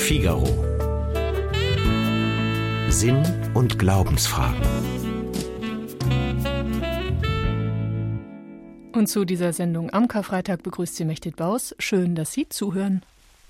Figaro. Sinn und Glaubensfragen. Und zu dieser Sendung am Karfreitag begrüßt Sie Mechtet Baus. Schön, dass Sie zuhören.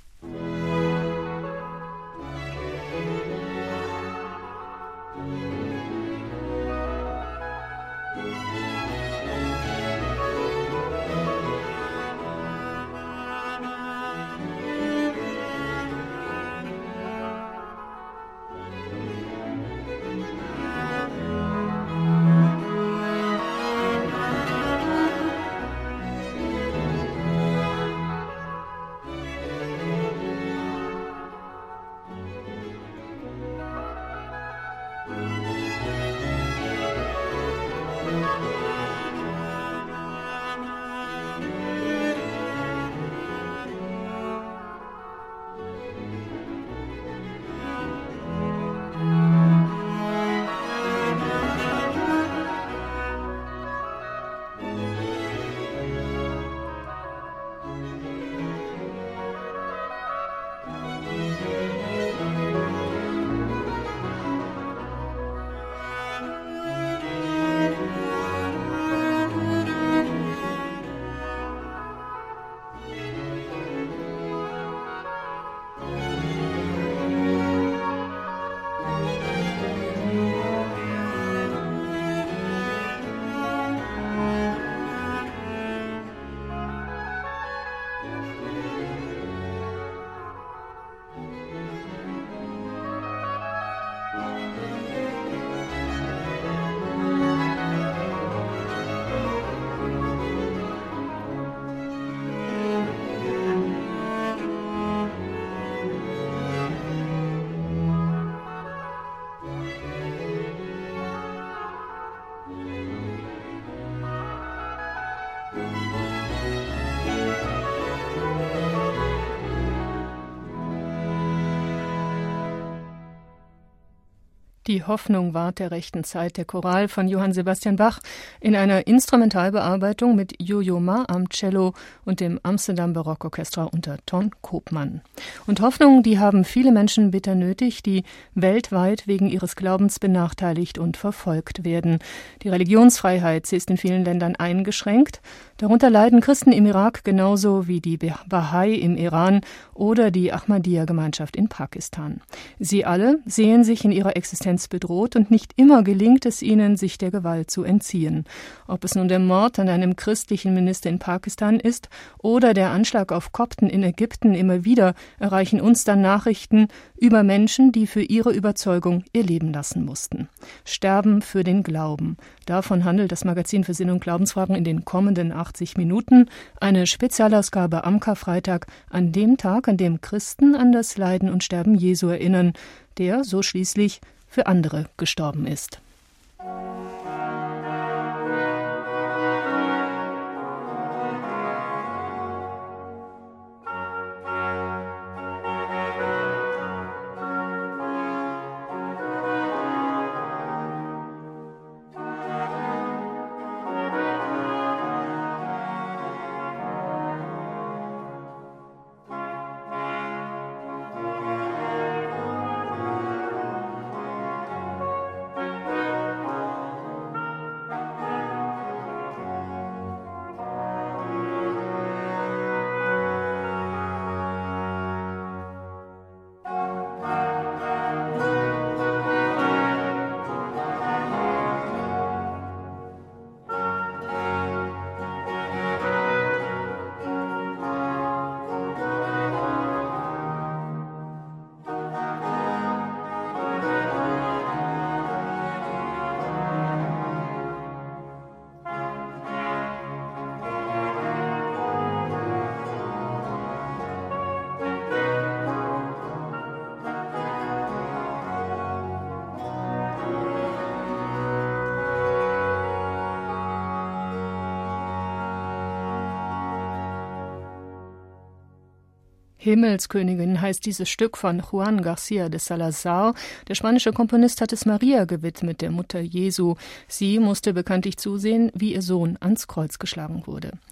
Die Hoffnung ward der rechten Zeit, der Choral von Johann Sebastian Bach in einer Instrumentalbearbeitung mit Yo-Yo Ma am Cello und dem Amsterdam Barockorchestra unter Ton Koopman. Und Hoffnung, die haben viele Menschen bitter nötig, die weltweit wegen ihres Glaubens benachteiligt und verfolgt werden. Die Religionsfreiheit, sie ist in vielen Ländern eingeschränkt. Darunter leiden Christen im Irak genauso wie die Bahai im Iran oder die Ahmadiyya-Gemeinschaft in Pakistan. Sie alle sehen sich in ihrer Existenz bedroht und nicht immer gelingt es ihnen, sich der Gewalt zu entziehen. Ob es nun der Mord an einem christlichen Minister in Pakistan ist oder der Anschlag auf Kopten in Ägypten, immer wieder erreichen uns dann Nachrichten über Menschen, die für ihre Überzeugung ihr Leben lassen mussten. Sterben für den Glauben. Davon handelt das Magazin für Sinn und Glaubensfragen in den kommenden 80 Minuten. Eine Spezialausgabe am Karfreitag, an dem Tag, an dem Christen an das Leiden und Sterben Jesu erinnern, der so schließlich für andere gestorben ist. Himmelskönigin heißt dieses Stück von Juan García de Salazar. Der spanische Komponist hat es Maria gewidmet, der Mutter Jesu. Sie musste bekanntlich zusehen, wie ihr Sohn ans Kreuz geschlagen wurde.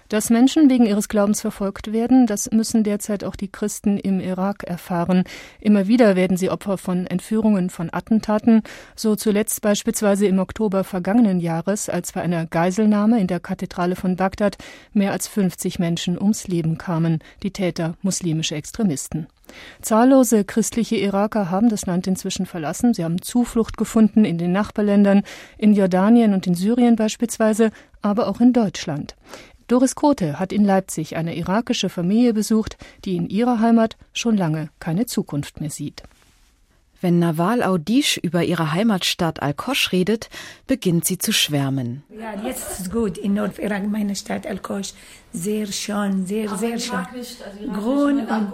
Dass Menschen wegen ihres Glaubens verfolgt werden, das müssen derzeit auch die Christen im Irak erfahren. Immer wieder werden sie Opfer von Entführungen, von Attentaten, so zuletzt beispielsweise im Oktober vergangenen Jahres, als bei einer Geiselnahme in der Kathedrale von Bagdad mehr als 50 Menschen ums Leben kamen, die Täter muslimische Extremisten. Zahllose christliche Iraker haben das Land inzwischen verlassen. Sie haben Zuflucht gefunden in den Nachbarländern, in Jordanien und in Syrien beispielsweise, aber auch in Deutschland. Doris Kothe hat in Leipzig eine irakische Familie besucht, die in ihrer Heimat schon lange keine Zukunft mehr sieht. Wenn Nawal Audish über ihre Heimatstadt Al-Qosh redet, beginnt sie zu schwärmen. Ja, jetzt ist es gut in Nordirak, meine Stadt Al-Qosh. Sehr schön, sehr schön. Grün und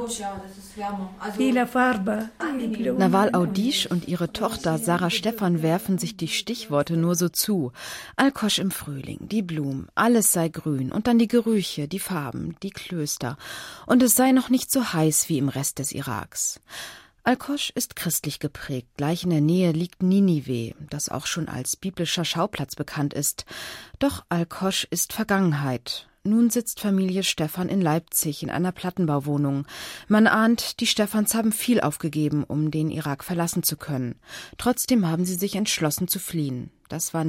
viele Farbe. Nawal Audish und ihre Tochter Sarah Stephan werfen sich die Stichworte nur so zu. Al-Qosh im Frühling, die Blumen, alles sei grün und dann die Gerüche, die Farben, die Klöster. Und es sei noch nicht so heiß wie im Rest des Iraks. Al-Qosh ist christlich geprägt. Gleich in der Nähe liegt Ninive, das auch schon als biblischer Schauplatz bekannt ist. Doch Al-Qosh ist Vergangenheit. Nun sitzt Familie Stephan in Leipzig in einer Plattenbauwohnung. Man ahnt, die Stephans haben viel aufgegeben, um den Irak verlassen zu können. Trotzdem haben sie sich entschlossen zu fliehen. Das war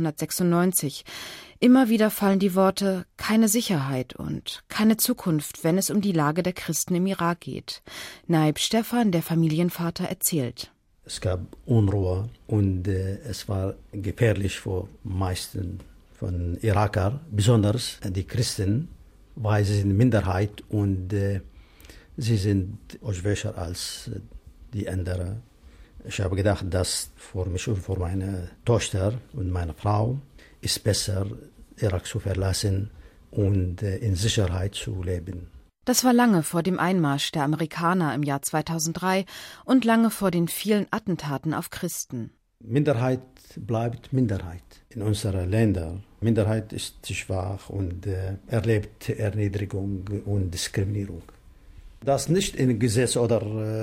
1996. Immer wieder fallen die Worte keine Sicherheit und keine Zukunft, wenn es um die Lage der Christen im Irak geht. Naib Stephan, der Familienvater, erzählt. Es gab Unruhe und es war gefährlich für die meisten von Irakern, besonders die Christen, weil sie sind Minderheit und sie sind auch schwächer als die anderen. Ich habe gedacht, dass für mich und für meine Tochter und meine Frau ist besser, Irak zu verlassen und in Sicherheit zu leben. Das war lange vor dem Einmarsch der Amerikaner im Jahr 2003 und lange vor den vielen Attentaten auf Christen. Minderheit bleibt Minderheit in unseren Ländern. Minderheit ist schwach und erlebt Erniedrigung und Diskriminierung. Das nicht in Gesetz oder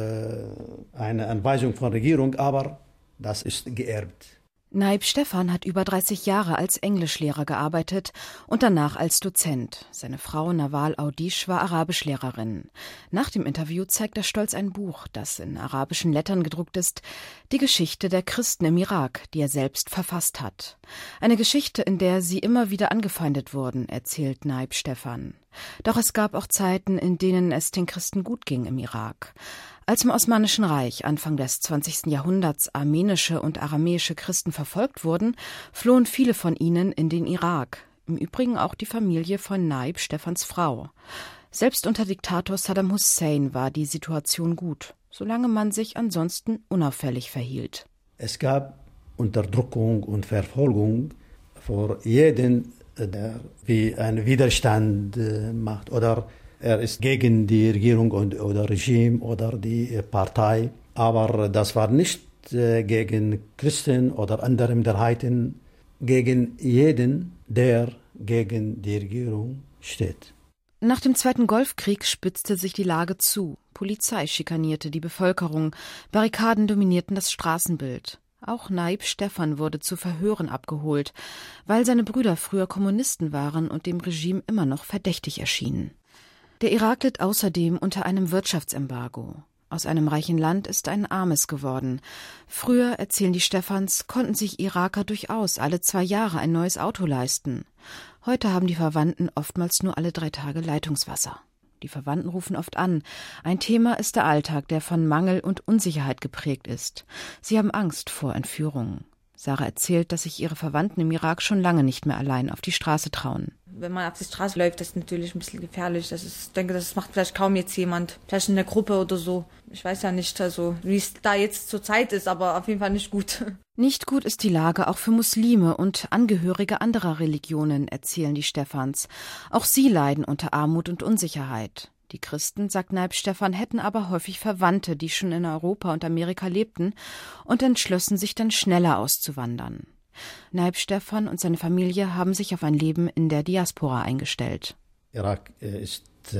eine Anweisung von Regierung, aber das ist geerbt. Naib Stephan hat über 30 Jahre als Englischlehrer gearbeitet und danach als Dozent. Seine Frau Nawal Audish war Arabischlehrerin. Nach dem Interview zeigt er stolz ein Buch, das in arabischen Lettern gedruckt ist, die Geschichte der Christen im Irak, die er selbst verfasst hat. Eine Geschichte, in der sie immer wieder angefeindet wurden, erzählt Naib Stephan. Doch es gab auch Zeiten, in denen es den Christen gut ging im Irak. Als im Osmanischen Reich Anfang des 20. Jahrhunderts armenische und aramäische Christen verfolgt wurden, flohen viele von ihnen in den Irak. Im Übrigen auch die Familie von Naib Stephans Frau. Selbst unter Diktator Saddam Hussein war die Situation gut, solange man sich ansonsten unauffällig verhielt. Es gab Unterdrückung und Verfolgung für jeden, der wie einen Widerstand macht oder er ist gegen die Regierung oder Regime oder die Partei. Aber das war nicht gegen Christen oder andere Minderheiten, gegen jeden, der gegen die Regierung steht. Nach dem Zweiten Golfkrieg spitzte sich die Lage zu. Polizei schikanierte die Bevölkerung, Barrikaden dominierten das Straßenbild. Auch Naib Stephan wurde zu Verhören abgeholt, weil seine Brüder früher Kommunisten waren und dem Regime immer noch verdächtig erschienen. Der Irak litt außerdem unter einem Wirtschaftsembargo. Aus einem reichen Land ist ein armes geworden. Früher, erzählen die Stephans, konnten sich Iraker durchaus alle 2 Jahre ein neues Auto leisten. Heute haben die Verwandten oftmals nur alle 3 Tage Leitungswasser. Die Verwandten rufen oft an. Ein Thema ist der Alltag, der von Mangel und Unsicherheit geprägt ist. Sie haben Angst vor Entführungen. Sarah erzählt, dass sich ihre Verwandten im Irak schon lange nicht mehr allein auf die Straße trauen. Wenn man auf die Straße läuft, das ist natürlich ein bisschen gefährlich. Ich denke, das macht vielleicht kaum jetzt jemand. Vielleicht in der Gruppe oder so. Ich weiß ja nicht, also wie es da jetzt zur Zeit ist, aber auf jeden Fall nicht gut. Nicht gut ist die Lage auch für Muslime und Angehörige anderer Religionen, erzählen die Stephans. Auch sie leiden unter Armut und Unsicherheit. Die Christen, sagt Naib Stephan, hätten aber häufig Verwandte, die schon in Europa und Amerika lebten und entschlossen sich dann schneller auszuwandern. Naib Stephan und seine Familie haben sich auf ein Leben in der Diaspora eingestellt. Irak ist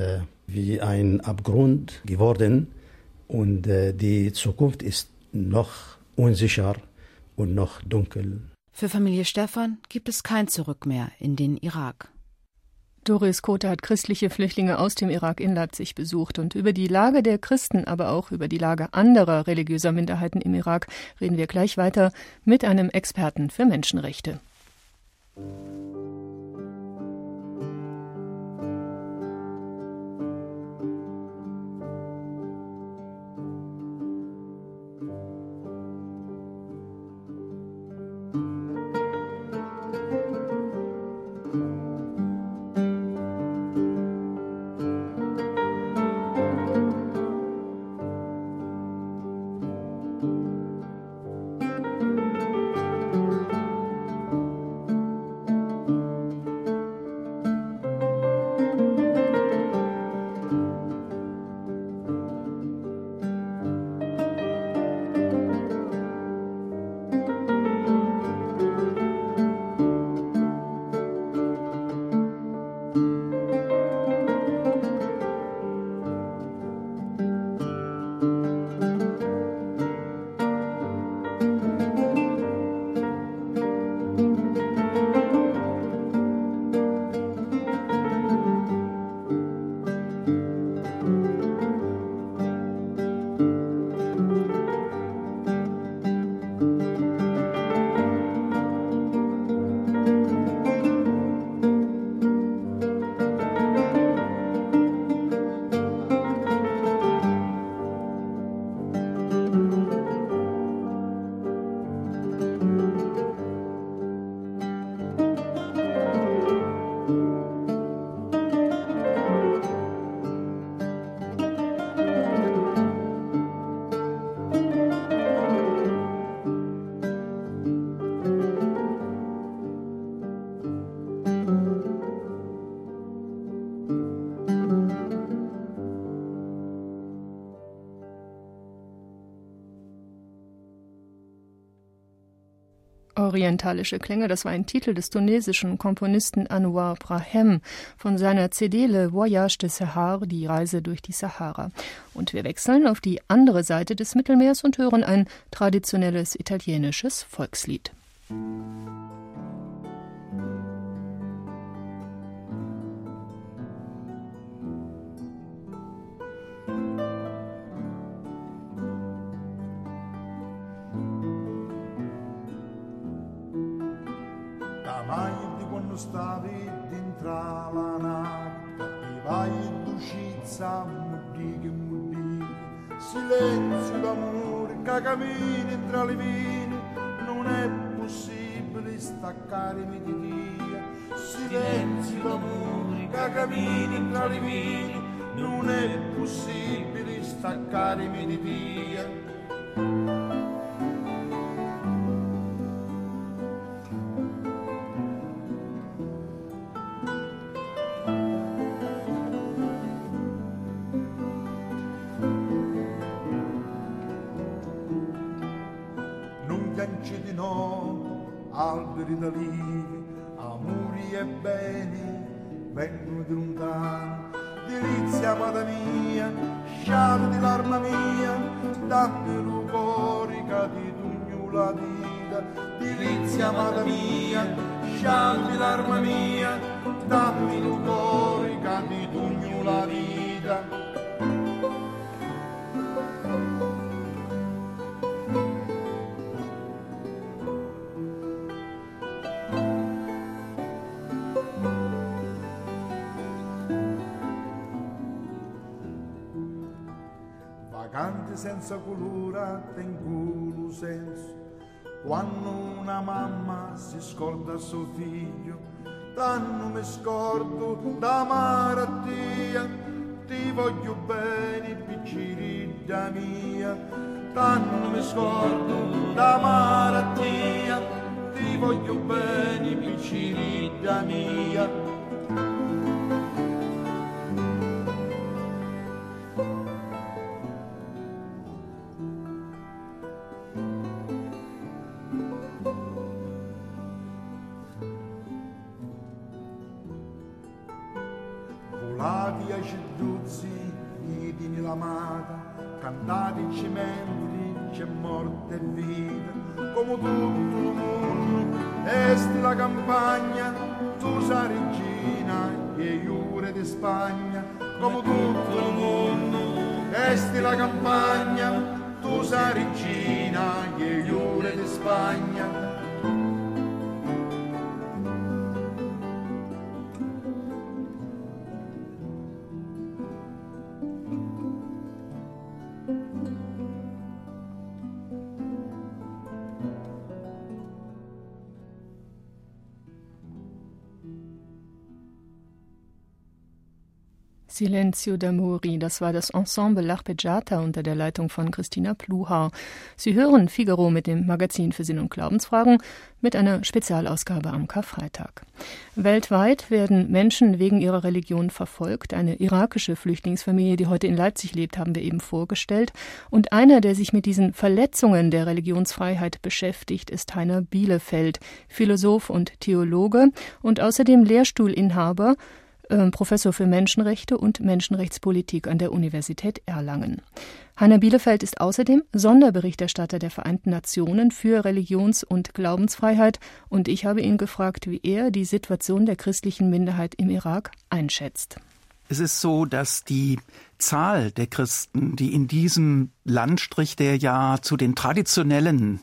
wie ein Abgrund geworden und die Zukunft ist noch unsicher und noch dunkel. Für Familie Stephan gibt es kein Zurück mehr in den Irak. Doris Kothe hat christliche Flüchtlinge aus dem Irak in Leipzig besucht. Und über die Lage der Christen, aber auch über die Lage anderer religiöser Minderheiten im Irak reden wir gleich weiter mit einem Experten für Menschenrechte. Orientalische Klänge, das war ein Titel des tunesischen Komponisten Anouar Brahem von seiner CD Le Voyage de Sahara, die Reise durch die Sahara. Und wir wechseln auf die andere Seite des Mittelmeers und hören ein traditionelles italienisches Volkslied. Mai di quando stavi dentro la nave, ti vai d'uscizza, muddi, silenzio d'amore che cammini tra le vine, non è possibile staccarmi di Dio. Silenzio d'amore che cammini tra le vine, non è possibile staccarmi di Dio. Di no, alberi d'alivi, amori e beni vengono di lontano. Delizia amata mia, sciame di l'arma mia, dammi l'ucori che ti tugno la vita. Delizia amata mia, sciame di l'arma mia, dammi l'ucori che ti tugno la vita. Vaganti senza colore, tengono senso. Quando una mamma si scorda suo figlio, tanto mi scordo da malattia. Ti voglio bene, piccirilla mia, tanto mi scordo da malattia. Ti voglio bene, piccirilla mia. Volati ai ceduzzi, vidi nell'amata, cantati in cimenti, c'è morte e vita, come tutto il mondo, esti la campagna, tu sai regina. Cina e Iure di Spagna, come tutto il mondo, esti la campagna, tu sei regina e Iure di Spagna. Silenzio d'Amori, das war das Ensemble L'Arpeggiata unter der Leitung von Christina Pluhar. Sie hören Figaro mit dem Magazin für Sinn- und Glaubensfragen mit einer Spezialausgabe am Karfreitag. Weltweit werden Menschen wegen ihrer Religion verfolgt. Eine irakische Flüchtlingsfamilie, die heute in Leipzig lebt, haben wir eben vorgestellt. Und einer, der sich mit diesen Verletzungen der Religionsfreiheit beschäftigt, ist Heiner Bielefeld, Philosoph und Theologe und außerdem Lehrstuhlinhaber, Professor für Menschenrechte und Menschenrechtspolitik an der Universität Erlangen. Heiner Bielefeld ist außerdem Sonderberichterstatter der Vereinten Nationen für Religions- und Glaubensfreiheit und ich habe ihn gefragt, wie er die Situation der christlichen Minderheit im Irak einschätzt. Es ist so, dass die Zahl der Christen, die in diesem Landstrich, der ja zu den traditionellen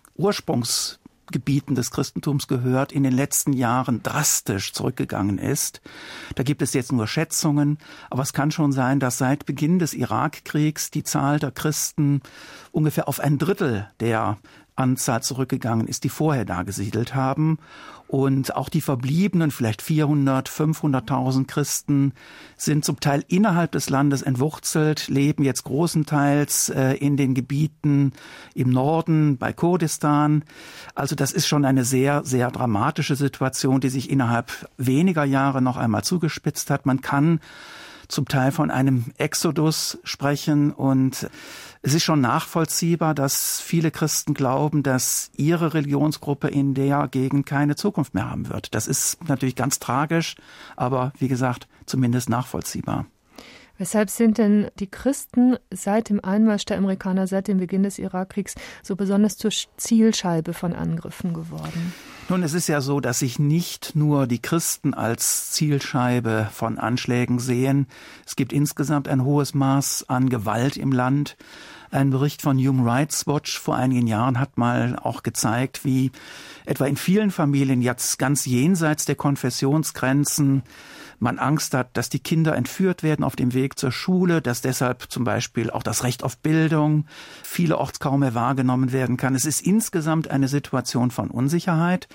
Ursprungsgebieten des Christentums gehört, in den letzten Jahren drastisch zurückgegangen ist. Da gibt es jetzt nur Schätzungen, aber es kann schon sein, dass seit Beginn des Irakkriegs die Zahl der Christen ungefähr auf 1/3 der Anzahl zurückgegangen ist, die vorher da gesiedelt haben. Und auch die verbliebenen, vielleicht 400.000, 500.000 Christen sind zum Teil innerhalb des Landes entwurzelt, leben jetzt großenteils in den Gebieten im Norden, bei Kurdistan. Also das ist schon eine sehr, sehr dramatische Situation, die sich innerhalb weniger Jahre noch einmal zugespitzt hat. Man kann zum Teil von einem Exodus sprechen und es ist schon nachvollziehbar, dass viele Christen glauben, dass ihre Religionsgruppe in der Gegend keine Zukunft mehr haben wird. Das ist natürlich ganz tragisch, aber wie gesagt, zumindest nachvollziehbar. Weshalb sind denn die Christen seit dem Einmarsch der Amerikaner, seit dem Beginn des Irakkriegs, so besonders zur Zielscheibe von Angriffen geworden? Nun, es ist ja so, dass sich nicht nur die Christen als Zielscheibe von Anschlägen sehen. Es gibt insgesamt ein hohes Maß an Gewalt im Land. Ein Bericht von Human Rights Watch vor einigen Jahren hat mal auch gezeigt, wie etwa in vielen Familien jetzt ganz jenseits der Konfessionsgrenzen man Angst hat, dass die Kinder entführt werden auf dem Weg zur Schule, dass deshalb zum Beispiel auch das Recht auf Bildung vielerorts kaum mehr wahrgenommen werden kann. Es ist insgesamt eine Situation von Unsicherheit.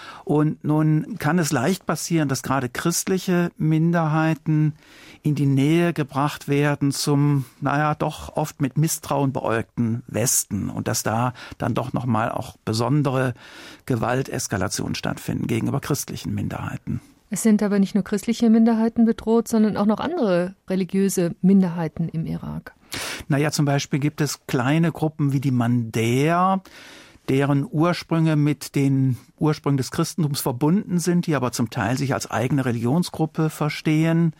Und nun kann es leicht passieren, dass gerade christliche Minderheiten in die Nähe gebracht werden zum, doch oft mit Misstrauen beäugten Westen und dass da dann doch nochmal auch besondere Gewalteskalationen stattfinden gegenüber christlichen Minderheiten. Es sind aber nicht nur christliche Minderheiten bedroht, sondern auch noch andere religiöse Minderheiten im Irak. Zum Beispiel gibt es kleine Gruppen wie die Mandäer, deren Ursprünge mit den Ursprüngen des Christentums verbunden sind, die aber zum Teil sich als eigene Religionsgruppe verstehen.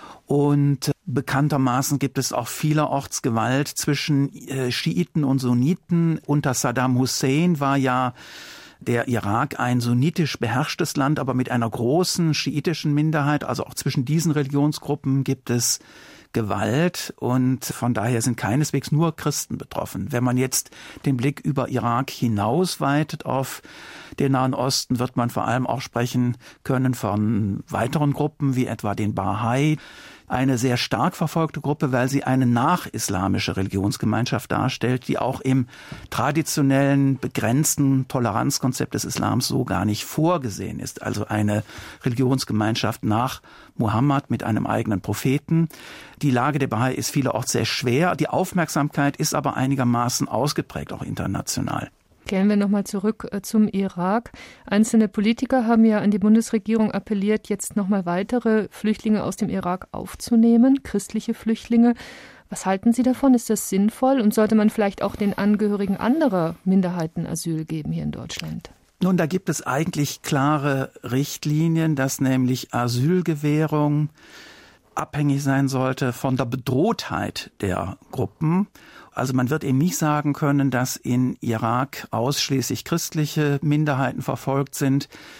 Und bekanntermaßen gibt es auch vielerorts Gewalt zwischen Schiiten und Sunniten. Unter Saddam Hussein war ja der Irak ein sunnitisch beherrschtes Land, aber mit einer großen schiitischen Minderheit. Also auch zwischen diesen Religionsgruppen gibt es Gewalt und von daher sind keineswegs nur Christen betroffen. Wenn man jetzt den Blick über Irak hinaus weitet auf den Nahen Osten, wird man vor allem auch sprechen können von weiteren Gruppen wie etwa den Bahai. Eine sehr stark verfolgte Gruppe, weil sie eine nachislamische Religionsgemeinschaft darstellt, die auch im traditionellen, begrenzten Toleranzkonzept des Islams so gar nicht vorgesehen ist. Also eine Religionsgemeinschaft nach Mohammed mit einem eigenen Propheten. Die Lage der Bahai ist vielerorts sehr schwer. Die Aufmerksamkeit ist aber einigermaßen ausgeprägt, auch international. Kehren wir nochmal zurück zum Irak. Einzelne Politiker haben ja an die Bundesregierung appelliert, jetzt nochmal weitere Flüchtlinge aus dem Irak aufzunehmen, christliche Flüchtlinge. Was halten Sie davon? Ist das sinnvoll? Und sollte man vielleicht auch den Angehörigen anderer Minderheiten Asyl geben hier in Deutschland? Nun, da gibt es eigentlich klare Richtlinien, dass nämlich Asylgewährung abhängig sein sollte von der Bedrohtheit der Gruppen. Also man wird eben nicht sagen können, dass in Irak ausschließlich christliche Minderheiten verfolgt sind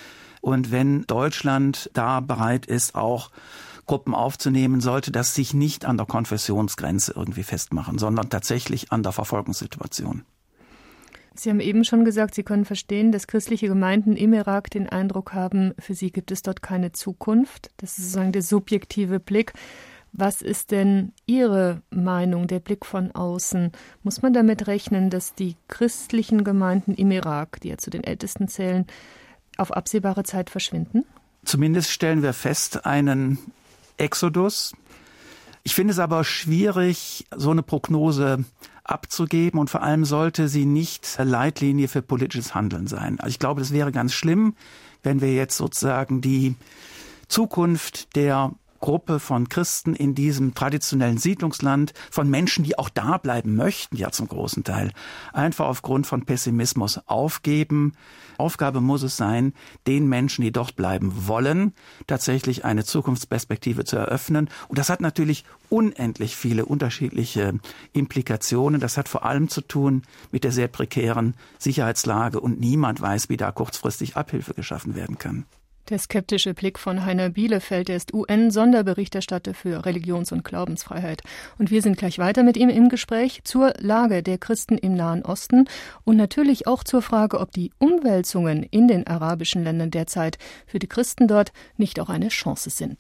Und wenn Deutschland da bereit ist, auch Gruppen aufzunehmen, sollte das sich nicht an der Konfessionsgrenze irgendwie festmachen, sondern tatsächlich an der Verfolgungssituation. Sie haben eben schon gesagt, Sie können verstehen, dass christliche Gemeinden im Irak den Eindruck haben, für sie gibt es dort keine Zukunft. Das ist sozusagen der subjektive Blick. Was ist denn Ihre Meinung, der Blick von außen? Muss man damit rechnen, dass die christlichen Gemeinden im Irak, die ja zu den ältesten zählen, auf absehbare Zeit verschwinden? Zumindest stellen wir fest, einen Exodus. Ich finde es aber schwierig, so eine Prognose abzugeben, und vor allem sollte sie nicht Leitlinie für politisches Handeln sein. Also ich glaube, das wäre ganz schlimm, wenn wir jetzt sozusagen die Zukunft der Gruppe von Christen in diesem traditionellen Siedlungsland, von Menschen, die auch da bleiben möchten, ja zum großen Teil, einfach aufgrund von Pessimismus aufgeben. Aufgabe muss es sein, den Menschen, die dort bleiben wollen, tatsächlich eine Zukunftsperspektive zu eröffnen. Und das hat natürlich unendlich viele unterschiedliche Implikationen. Das hat vor allem zu tun mit der sehr prekären Sicherheitslage, und niemand weiß, wie da kurzfristig Abhilfe geschaffen werden kann. Der skeptische Blick von Heiner Bielefeld, der ist UN-Sonderberichterstatter für Religions- und Glaubensfreiheit. Und wir sind gleich weiter mit ihm im Gespräch zur Lage der Christen im Nahen Osten und natürlich auch zur Frage, ob die Umwälzungen in den arabischen Ländern derzeit für die Christen dort nicht auch eine Chance sind.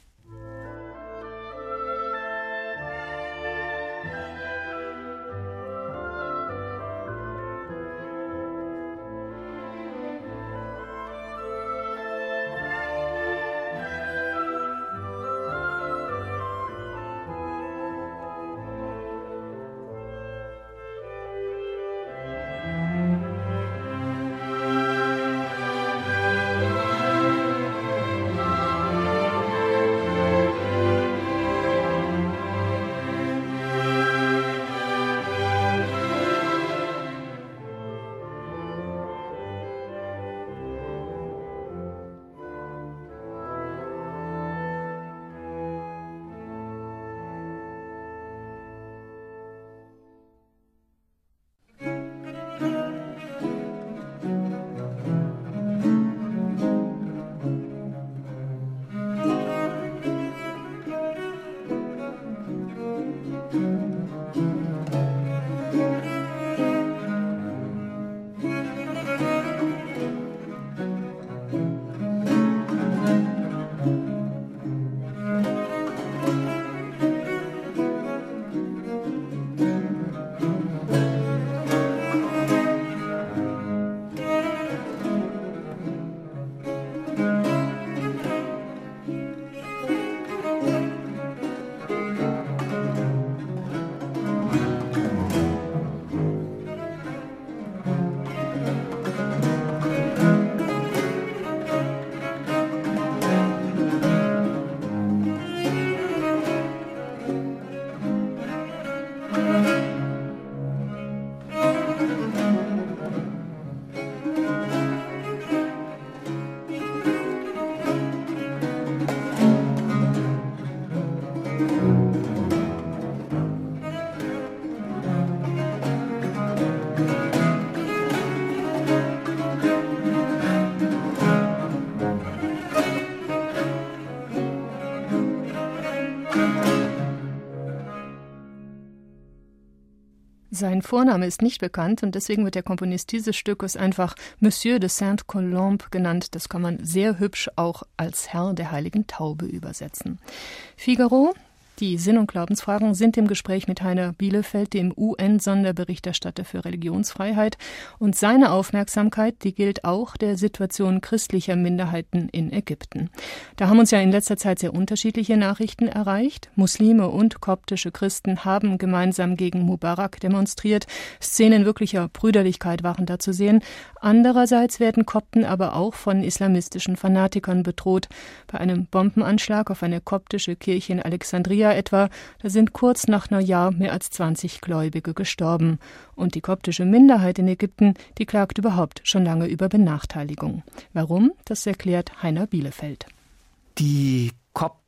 Sein Vorname ist nicht bekannt und deswegen wird der Komponist dieses Stückes einfach Monsieur de Sainte-Colombe genannt. Das kann man sehr hübsch auch als Herr der heiligen Taube übersetzen. Figaro. Die Sinn- und Glaubensfragen sind im Gespräch mit Heiner Bielefeld, dem UN-Sonderberichterstatter für Religionsfreiheit. Und seine Aufmerksamkeit, die gilt auch der Situation christlicher Minderheiten in Ägypten. Da haben uns ja in letzter Zeit sehr unterschiedliche Nachrichten erreicht. Muslime und koptische Christen haben gemeinsam gegen Mubarak demonstriert. Szenen wirklicher Brüderlichkeit waren da zu sehen. Andererseits werden Kopten aber auch von islamistischen Fanatikern bedroht. Bei einem Bombenanschlag auf eine koptische Kirche in Alexandria etwa, da sind kurz nach Neujahr mehr als 20 Gläubige gestorben. Und die koptische Minderheit in Ägypten, die klagt überhaupt schon lange über Benachteiligung. Warum? Das erklärt Heiner Bielefeld. Die Kopten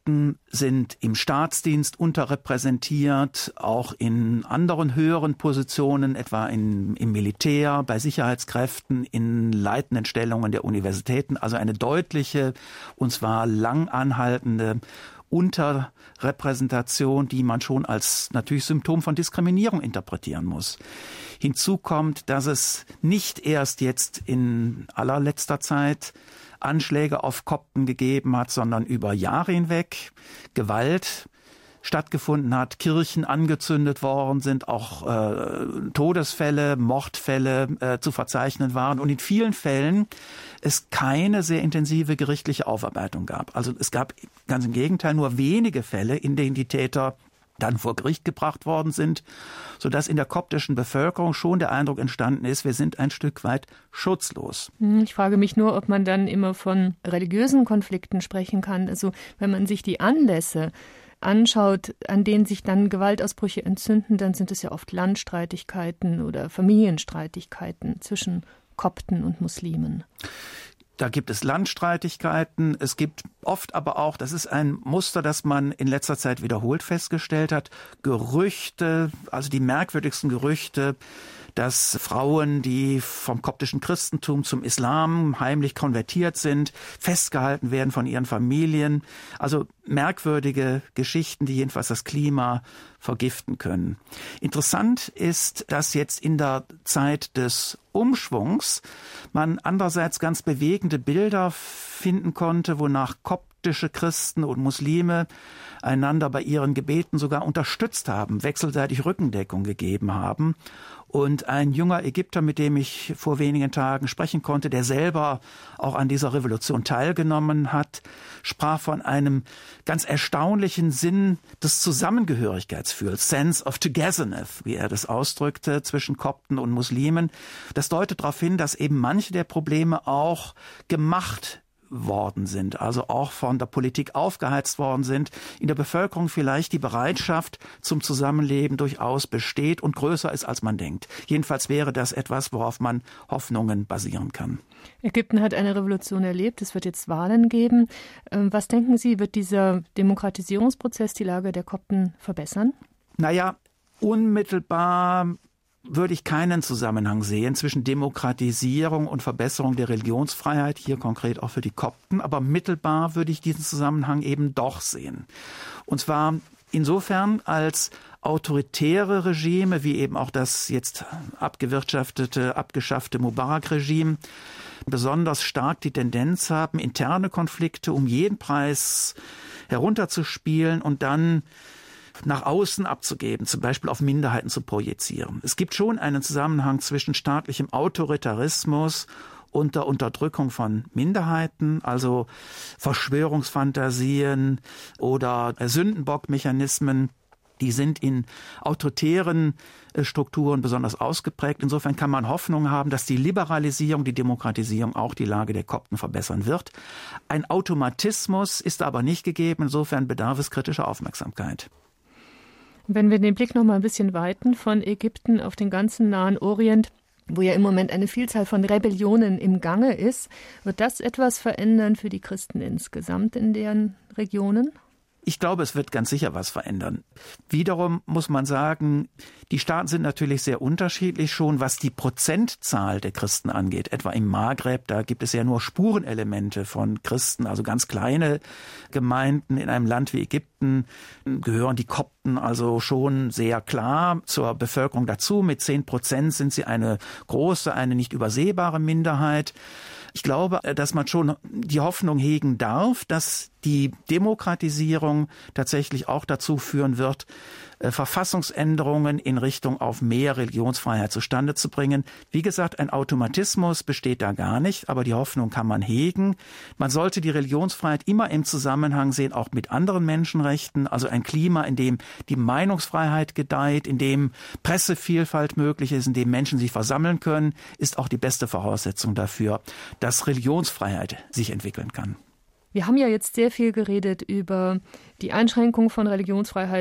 Kopten sind im Staatsdienst unterrepräsentiert, auch in anderen höheren Positionen, etwa im Militär, bei Sicherheitskräften, in leitenden Stellungen der Universitäten. Also eine deutliche, und zwar lang anhaltende Unterrepräsentation, die man schon als natürlich Symptom von Diskriminierung interpretieren muss. Hinzu kommt, dass es nicht erst jetzt in allerletzter Zeit Anschläge auf Kopten gegeben hat, sondern über Jahre hinweg Gewalt stattgefunden hat, Kirchen angezündet worden sind, auch Todesfälle, Mordfälle zu verzeichnen waren und in vielen Fällen es keine sehr intensive gerichtliche Aufarbeitung gab. Also es gab ganz im Gegenteil nur wenige Fälle, in denen die Täter dann vor Gericht gebracht worden sind, sodass in der koptischen Bevölkerung schon der Eindruck entstanden ist, wir sind ein Stück weit schutzlos. Ich frage mich nur, ob man dann immer von religiösen Konflikten sprechen kann. Also wenn man sich die Anlässe anschaut, an denen sich dann Gewaltausbrüche entzünden, dann sind es ja oft Landstreitigkeiten oder Familienstreitigkeiten zwischen Kopten und Muslimen. Da gibt es Landstreitigkeiten, es gibt oft aber auch, das ist ein Muster, das man in letzter Zeit wiederholt festgestellt hat, Gerüchte, also die merkwürdigsten Gerüchte, dass Frauen, die vom koptischen Christentum zum Islam heimlich konvertiert sind, festgehalten werden von ihren Familien. Also merkwürdige Geschichten, die jedenfalls das Klima vergiften können. Interessant ist, dass jetzt in der Zeit des Umschwungs man andererseits ganz bewegende Bilder finden konnte, wonach koptische Christen und Muslime einander bei ihren Gebeten sogar unterstützt haben, wechselseitig Rückendeckung gegeben haben. Und ein junger Ägypter, mit dem ich vor wenigen Tagen sprechen konnte, der selber auch an dieser Revolution teilgenommen hat, sprach von einem ganz erstaunlichen Sinn des Zusammengehörigkeitsgefühls, Sense of Togetherness, wie er das ausdrückte, zwischen Kopten und Muslimen. Das deutet darauf hin, dass eben manche der Probleme auch gemacht worden sind, also auch von der Politik aufgeheizt worden sind, in der Bevölkerung vielleicht die Bereitschaft zum Zusammenleben durchaus besteht und größer ist, als man denkt. Jedenfalls wäre das etwas, worauf man Hoffnungen basieren kann. Ägypten hat eine Revolution erlebt, es wird jetzt Wahlen geben. Was denken Sie, wird dieser Demokratisierungsprozess die Lage der Kopten verbessern? Naja, unmittelbar würde ich keinen Zusammenhang sehen zwischen Demokratisierung und Verbesserung der Religionsfreiheit, hier konkret auch für die Kopten, aber mittelbar würde ich diesen Zusammenhang eben doch sehen. Und zwar insofern, als autoritäre Regime, wie eben auch das jetzt abgeschaffte Mubarak-Regime, besonders stark die Tendenz haben, interne Konflikte um jeden Preis herunterzuspielen und dann nach außen abzugeben, zum Beispiel auf Minderheiten zu projizieren. Es gibt schon einen Zusammenhang zwischen staatlichem Autoritarismus und der Unterdrückung von Minderheiten, also Verschwörungsfantasien oder Sündenbockmechanismen. Die sind in autoritären Strukturen besonders ausgeprägt. Insofern kann man Hoffnung haben, dass die Liberalisierung, die Demokratisierung auch die Lage der Kopten verbessern wird. Ein Automatismus ist aber nicht gegeben. Insofern bedarf es kritischer Aufmerksamkeit. Wenn wir den Blick noch mal ein bisschen weiten von Ägypten auf den ganzen Nahen Orient, wo ja im Moment eine Vielzahl von Rebellionen im Gange ist, wird das etwas verändern für die Christen insgesamt in deren Regionen? Ich glaube, es wird ganz sicher was verändern. Wiederum muss man sagen, die Staaten sind natürlich sehr unterschiedlich schon, was die Prozentzahl der Christen angeht. Etwa im Maghreb, da gibt es ja nur Spurenelemente von Christen, also ganz kleine Gemeinden. In einem Land wie Ägypten gehören die Kopten also schon sehr klar zur Bevölkerung dazu. Mit 10% sind sie eine große, eine nicht übersehbare Minderheit. Ich glaube, dass man schon die Hoffnung hegen darf, dass die Demokratisierung tatsächlich auch dazu führen wird, Verfassungsänderungen in Richtung auf mehr Religionsfreiheit zustande zu bringen. Wie gesagt, ein Automatismus besteht da gar nicht, aber die Hoffnung kann man hegen. Man sollte die Religionsfreiheit immer im Zusammenhang sehen, auch mit anderen Menschenrechten, also ein Klima, in dem die Meinungsfreiheit gedeiht, in dem Pressevielfalt möglich ist, in dem Menschen sich versammeln können, ist auch die beste Voraussetzung dafür, dass Religionsfreiheit sich entwickeln kann. Wir haben ja jetzt sehr viel geredet über die Einschränkung von Religionsfreiheit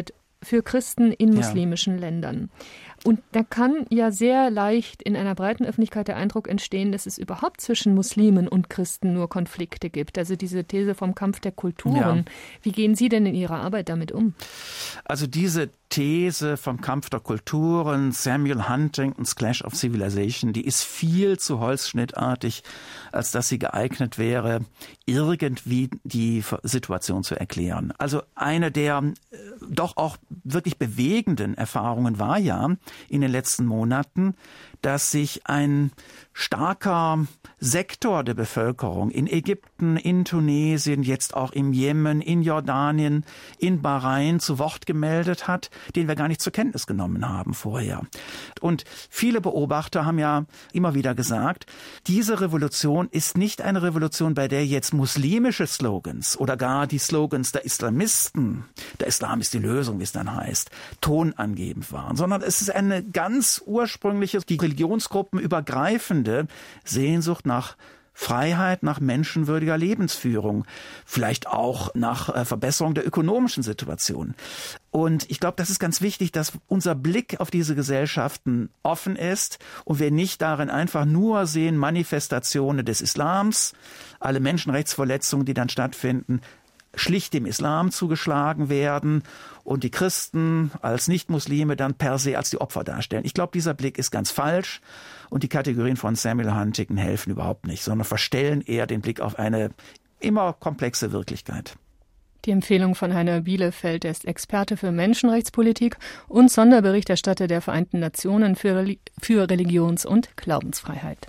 für Christen in muslimischen Ländern. Und da kann ja sehr leicht in einer breiten Öffentlichkeit der Eindruck entstehen, dass es überhaupt zwischen Muslimen und Christen nur Konflikte gibt. Also diese These vom Kampf der Kulturen. Ja. Wie gehen Sie denn in Ihrer Arbeit damit um? Also diese These vom Kampf der Kulturen, Samuel Huntingtons Clash of Civilization, die ist viel zu holzschnittartig, als dass sie geeignet wäre, irgendwie die Situation zu erklären. Also eine der doch auch wirklich bewegenden Erfahrungen war ja in den letzten Monaten, dass sich ein starker Sektor der Bevölkerung in Ägypten, in Tunesien, jetzt auch im Jemen, in Jordanien, in Bahrain zu Wort gemeldet hat, den wir gar nicht zur Kenntnis genommen haben vorher. Und viele Beobachter haben ja immer wieder gesagt, diese Revolution ist nicht eine Revolution, bei der jetzt muslimische Slogans oder gar die Slogans der Islamisten, der Islam ist die Lösung, wie es dann heißt, tonangebend waren, sondern es ist eine ganz ursprüngliche, die Religionsgruppen übergreifende Sehnsucht nach Freiheit, nach menschenwürdiger Lebensführung, vielleicht auch nach Verbesserung der ökonomischen Situation. Und ich glaube, das ist ganz wichtig, dass unser Blick auf diese Gesellschaften offen ist und wir nicht darin einfach nur sehen Manifestationen des Islams, alle Menschenrechtsverletzungen, die dann stattfinden, schlicht dem Islam zugeschlagen werden und die Christen als Nichtmuslime dann per se als die Opfer darstellen. Ich glaube, dieser Blick ist ganz falsch und die Kategorien von Samuel Huntington helfen überhaupt nicht, sondern verstellen eher den Blick auf eine immer komplexe Wirklichkeit. Die Empfehlung von Heiner Bielefeld, er ist Experte für Menschenrechtspolitik und Sonderberichterstatter der Vereinten Nationen für Religions- und Glaubensfreiheit.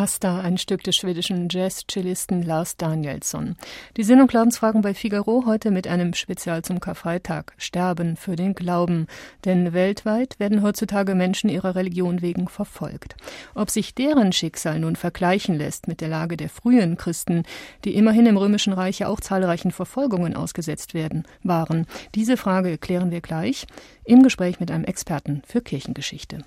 Asta, ein Stück des schwedischen Jazz-Cellisten Lars Danielsson. Die Sinn- und Glaubensfragen bei Figaro heute mit einem Spezial zum Karfreitag. Sterben für den Glauben. Denn weltweit werden heutzutage Menschen ihrer Religion wegen verfolgt. Ob sich deren Schicksal nun vergleichen lässt mit der Lage der frühen Christen, die immerhin im Römischen Reich ja auch zahlreichen Verfolgungen ausgesetzt waren, diese Frage klären wir gleich im Gespräch mit einem Experten für Kirchengeschichte.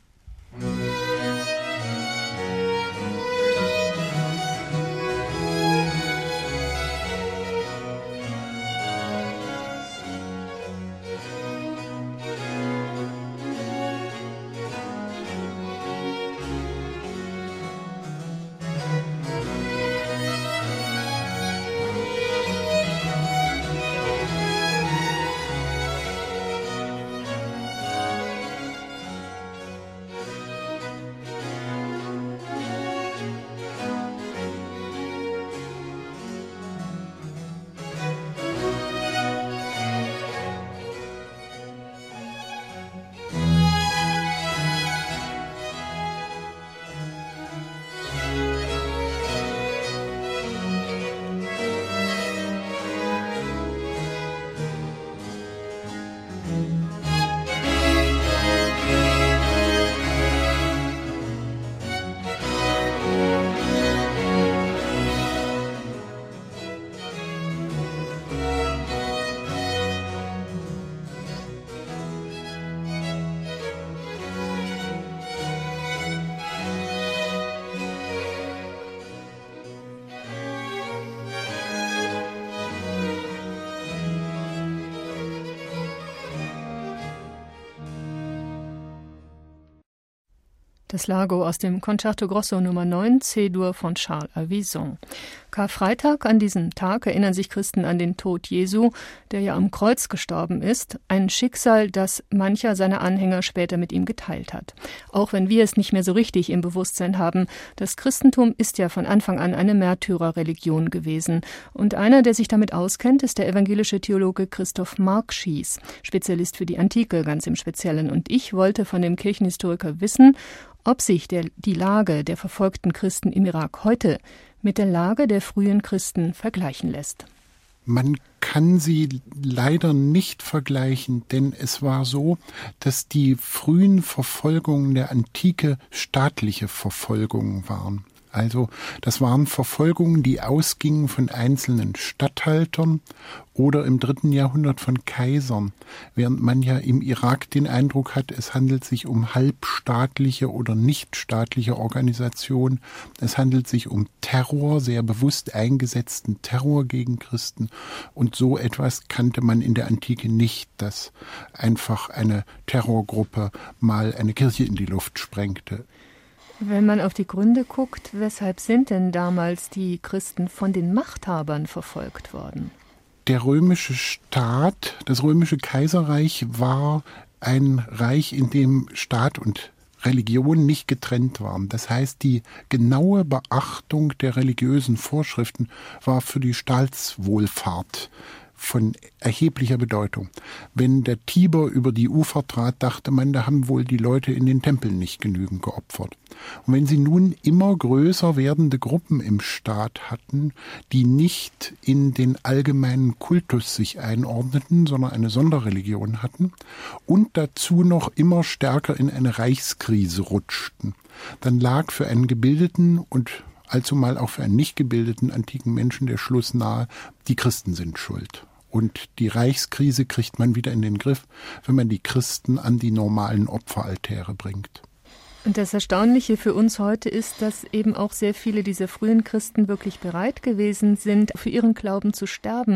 Das Largo aus dem Concerto Grosso Nummer 9, C-Dur von Charles Avison. Karfreitag, an diesem Tag erinnern sich Christen an den Tod Jesu, der ja am Kreuz gestorben ist. Ein Schicksal, das mancher seiner Anhänger später mit ihm geteilt hat. Auch wenn wir es nicht mehr so richtig im Bewusstsein haben, das Christentum ist ja von Anfang an eine Märtyrerreligion gewesen. Und einer, der sich damit auskennt, ist der evangelische Theologe Christoph Markschies, Spezialist für die Antike ganz im Speziellen. Und ich wollte von dem Kirchenhistoriker wissen, ob sich die Lage der verfolgten Christen im Irak heute mit der Lage der frühen Christen vergleichen lässt. Man kann sie leider nicht vergleichen, denn es war so, dass die frühen Verfolgungen der Antike staatliche Verfolgungen waren. Also das waren Verfolgungen, die ausgingen von einzelnen Statthaltern oder im 3. Jahrhundert von Kaisern, während man ja im Irak den Eindruck hat, es handelt sich um halbstaatliche oder nichtstaatliche Organisationen. Es handelt sich um Terror, sehr bewusst eingesetzten Terror gegen Christen. Und so etwas kannte man in der Antike nicht, dass einfach eine Terrorgruppe mal eine Kirche in die Luft sprengte. Wenn man auf die Gründe guckt, weshalb sind denn damals die Christen von den Machthabern verfolgt worden? Der römische Staat, das römische Kaiserreich war ein Reich, in dem Staat und Religion nicht getrennt waren. Das heißt, die genaue Beachtung der religiösen Vorschriften war für die Staatswohlfahrt von erheblicher Bedeutung. Wenn der Tiber über die Ufer trat, dachte man, da haben wohl die Leute in den Tempeln nicht genügend geopfert. Und wenn sie nun immer größer werdende Gruppen im Staat hatten, die nicht in den allgemeinen Kultus sich einordneten, sondern eine Sonderreligion hatten und dazu noch immer stärker in eine Reichskrise rutschten, dann lag für einen gebildeten und allzumal auch für einen nicht gebildeten antiken Menschen der Schluss nahe, die Christen sind schuld. Und die Reichskrise kriegt man wieder in den Griff, wenn man die Christen an die normalen Opferaltäre bringt. Und das Erstaunliche für uns heute ist, dass eben auch sehr viele dieser frühen Christen wirklich bereit gewesen sind, für ihren Glauben zu sterben.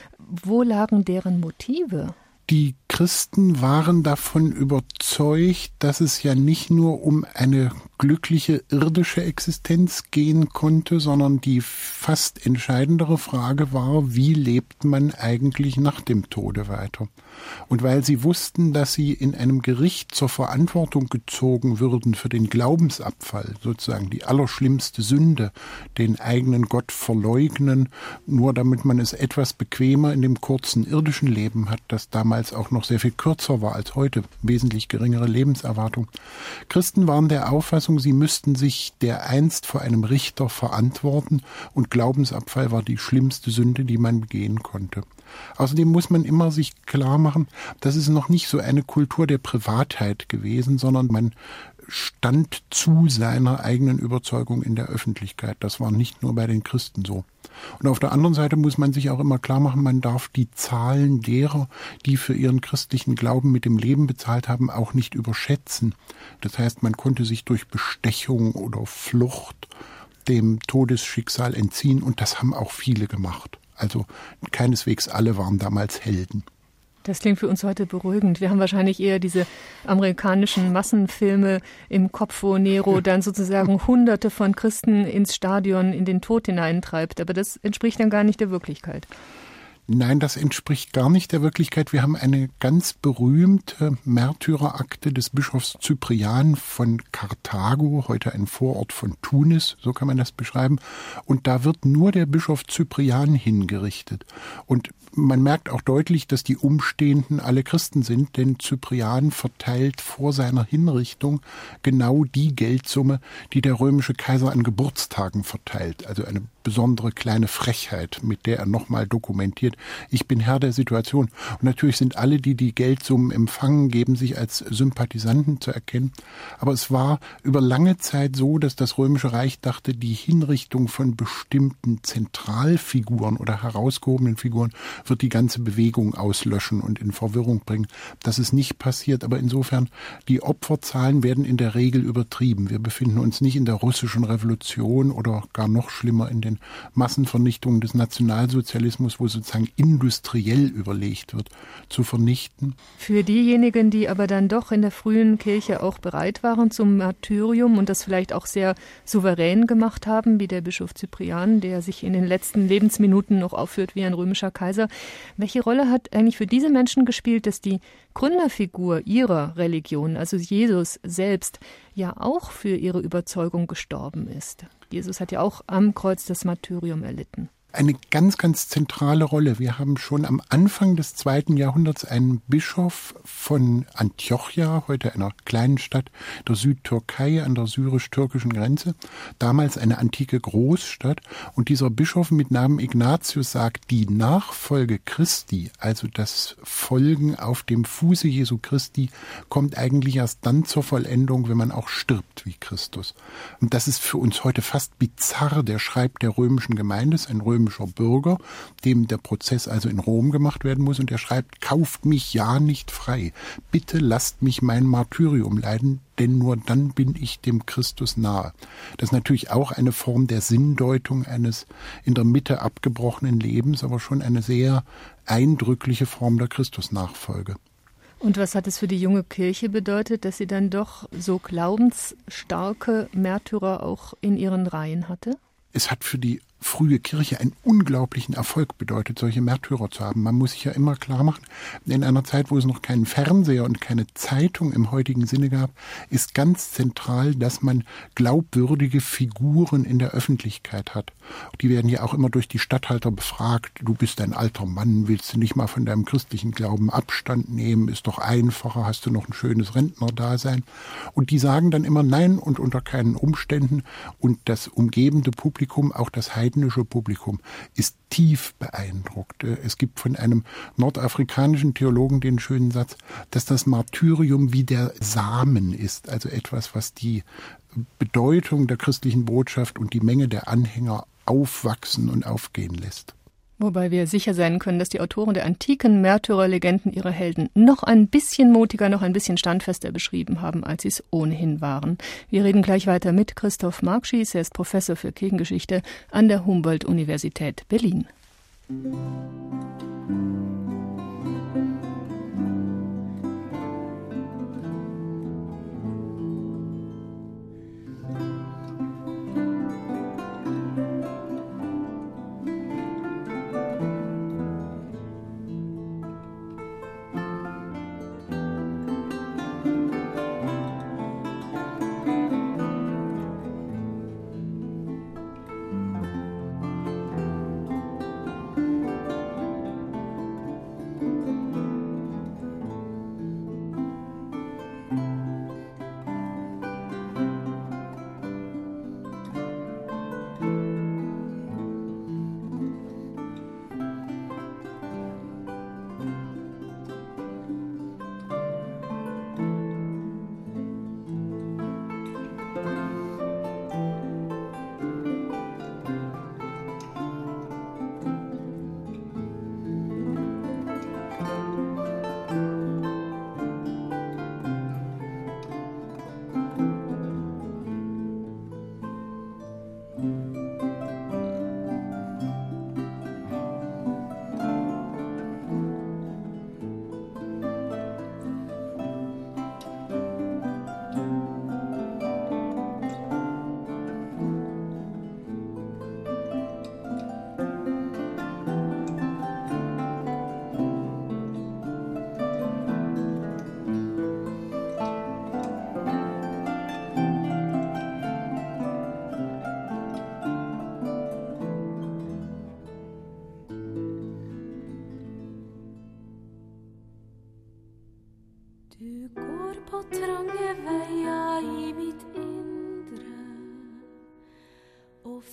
Wo lagen deren Motive? Die Christen waren davon überzeugt, dass es ja nicht nur um eine glückliche irdische Existenz gehen konnte, sondern die fast entscheidendere Frage war, wie lebt man eigentlich nach dem Tode weiter? Und weil sie wussten, dass sie in einem Gericht zur Verantwortung gezogen würden für den Glaubensabfall, sozusagen die allerschlimmste Sünde, den eigenen Gott verleugnen, nur damit man es etwas bequemer in dem kurzen irdischen Leben hat, das damals auch noch sehr viel kürzer war als heute, wesentlich geringere Lebenserwartung. Christen waren der Auffassung, Auffassung, sie müssten sich dereinst vor einem Richter verantworten und Glaubensabfall war die schlimmste Sünde, die man begehen konnte. Außerdem muss man immer sich klar machen, das ist noch nicht so eine Kultur der Privatheit gewesen, sondern man stand zu seiner eigenen Überzeugung in der Öffentlichkeit. Das war nicht nur bei den Christen so. Und auf der anderen Seite muss man sich auch immer klar machen, man darf die Zahlen derer, die für ihren christlichen Glauben mit dem Leben bezahlt haben, auch nicht überschätzen. Das heißt, man konnte sich durch Bestechung oder Flucht dem Todesschicksal entziehen und das haben auch viele gemacht. Also keineswegs alle waren damals Helden. Das klingt für uns heute beruhigend. Wir haben wahrscheinlich eher diese amerikanischen Massenfilme im Kopf, wo Nero dann sozusagen Hunderte von Christen ins Stadion in den Tod hineintreibt. Aber das entspricht dann gar nicht der Wirklichkeit. Nein, das entspricht gar nicht der Wirklichkeit. Wir haben eine ganz berühmte Märtyrerakte des Bischofs Cyprian von Karthago, heute ein Vorort von Tunis, so kann man das beschreiben. Und da wird nur der Bischof Cyprian hingerichtet. Und man merkt auch deutlich, dass die Umstehenden alle Christen sind, denn Cyprian verteilt vor seiner Hinrichtung genau die Geldsumme, die der römische Kaiser an Geburtstagen verteilt. Also eine besondere kleine Frechheit, mit der er nochmal dokumentiert, ich bin Herr der Situation. Und natürlich sind alle, die die Geldsummen empfangen, geben sich als Sympathisanten zu erkennen. Aber es war über lange Zeit so, dass das Römische Reich dachte, die Hinrichtung von bestimmten Zentralfiguren oder herausgehobenen Figuren wird die ganze Bewegung auslöschen und in Verwirrung bringen. Das ist nicht passiert, aber insofern, die Opferzahlen werden in der Regel übertrieben. Wir befinden uns nicht in der russischen Revolution oder gar noch schlimmer in den Massenvernichtungen des Nationalsozialismus, wo sozusagen industriell überlegt wird, zu vernichten. Für diejenigen, die aber dann doch in der frühen Kirche auch bereit waren zum Martyrium und das vielleicht auch sehr souverän gemacht haben, wie der Bischof Cyprian, der sich in den letzten Lebensminuten noch aufführt wie ein römischer Kaiser. Welche Rolle hat eigentlich für diese Menschen gespielt, dass die Gründerfigur ihrer Religion, also Jesus selbst, ja auch für ihre Überzeugung gestorben ist? Jesus hat ja auch am Kreuz das Martyrium erlitten. Eine ganz, ganz zentrale Rolle. Wir haben schon am Anfang des 2. Jahrhunderts einen Bischof von Antiochia, heute einer kleinen Stadt der Südtürkei an der syrisch-türkischen Grenze, damals eine antike Großstadt. Und dieser Bischof mit Namen Ignatius sagt, die Nachfolge Christi, also das Folgen auf dem Fuße Jesu Christi, kommt eigentlich erst dann zur Vollendung, wenn man auch stirbt wie Christus. Und das ist für uns heute fast bizarr. Der schreibt der römischen Gemeinde, ein römischer Bürger, dem der Prozess also in Rom gemacht werden muss, und er schreibt, kauft mich ja nicht frei. Bitte lasst mich mein Martyrium leiden, denn nur dann bin ich dem Christus nahe. Das ist natürlich auch eine Form der Sinndeutung eines in der Mitte abgebrochenen Lebens, aber schon eine sehr eindrückliche Form der Christusnachfolge. Und was hat es für die junge Kirche bedeutet, dass sie dann doch so glaubensstarke Märtyrer auch in ihren Reihen hatte? Es hat für die frühe Kirche einen unglaublichen Erfolg bedeutet, solche Märtyrer zu haben. Man muss sich ja immer klar machen, in einer Zeit, wo es noch keinen Fernseher und keine Zeitung im heutigen Sinne gab, ist ganz zentral, dass man glaubwürdige Figuren in der Öffentlichkeit hat. Die werden ja auch immer durch die Statthalter befragt. Du bist ein alter Mann, willst du nicht mal von deinem christlichen Glauben Abstand nehmen? Ist doch einfacher, hast du noch ein schönes Rentnerdasein? Und die sagen dann immer nein und unter keinen Umständen. Und das umgebende Publikum, auch das heidnische Publikum, ist tief beeindruckt. Es gibt von einem nordafrikanischen Theologen den schönen Satz, dass das Martyrium wie der Samen ist, also etwas, was die Bedeutung der christlichen Botschaft und die Menge der Anhänger aufwachsen und aufgehen lässt. Wobei wir sicher sein können, dass die Autoren der antiken Märtyrerlegenden ihre Helden noch ein bisschen mutiger, noch ein bisschen standfester beschrieben haben, als sie es ohnehin waren. Wir reden gleich weiter mit Christoph Markschies. Er ist Professor für Kirchengeschichte an der Humboldt-Universität Berlin.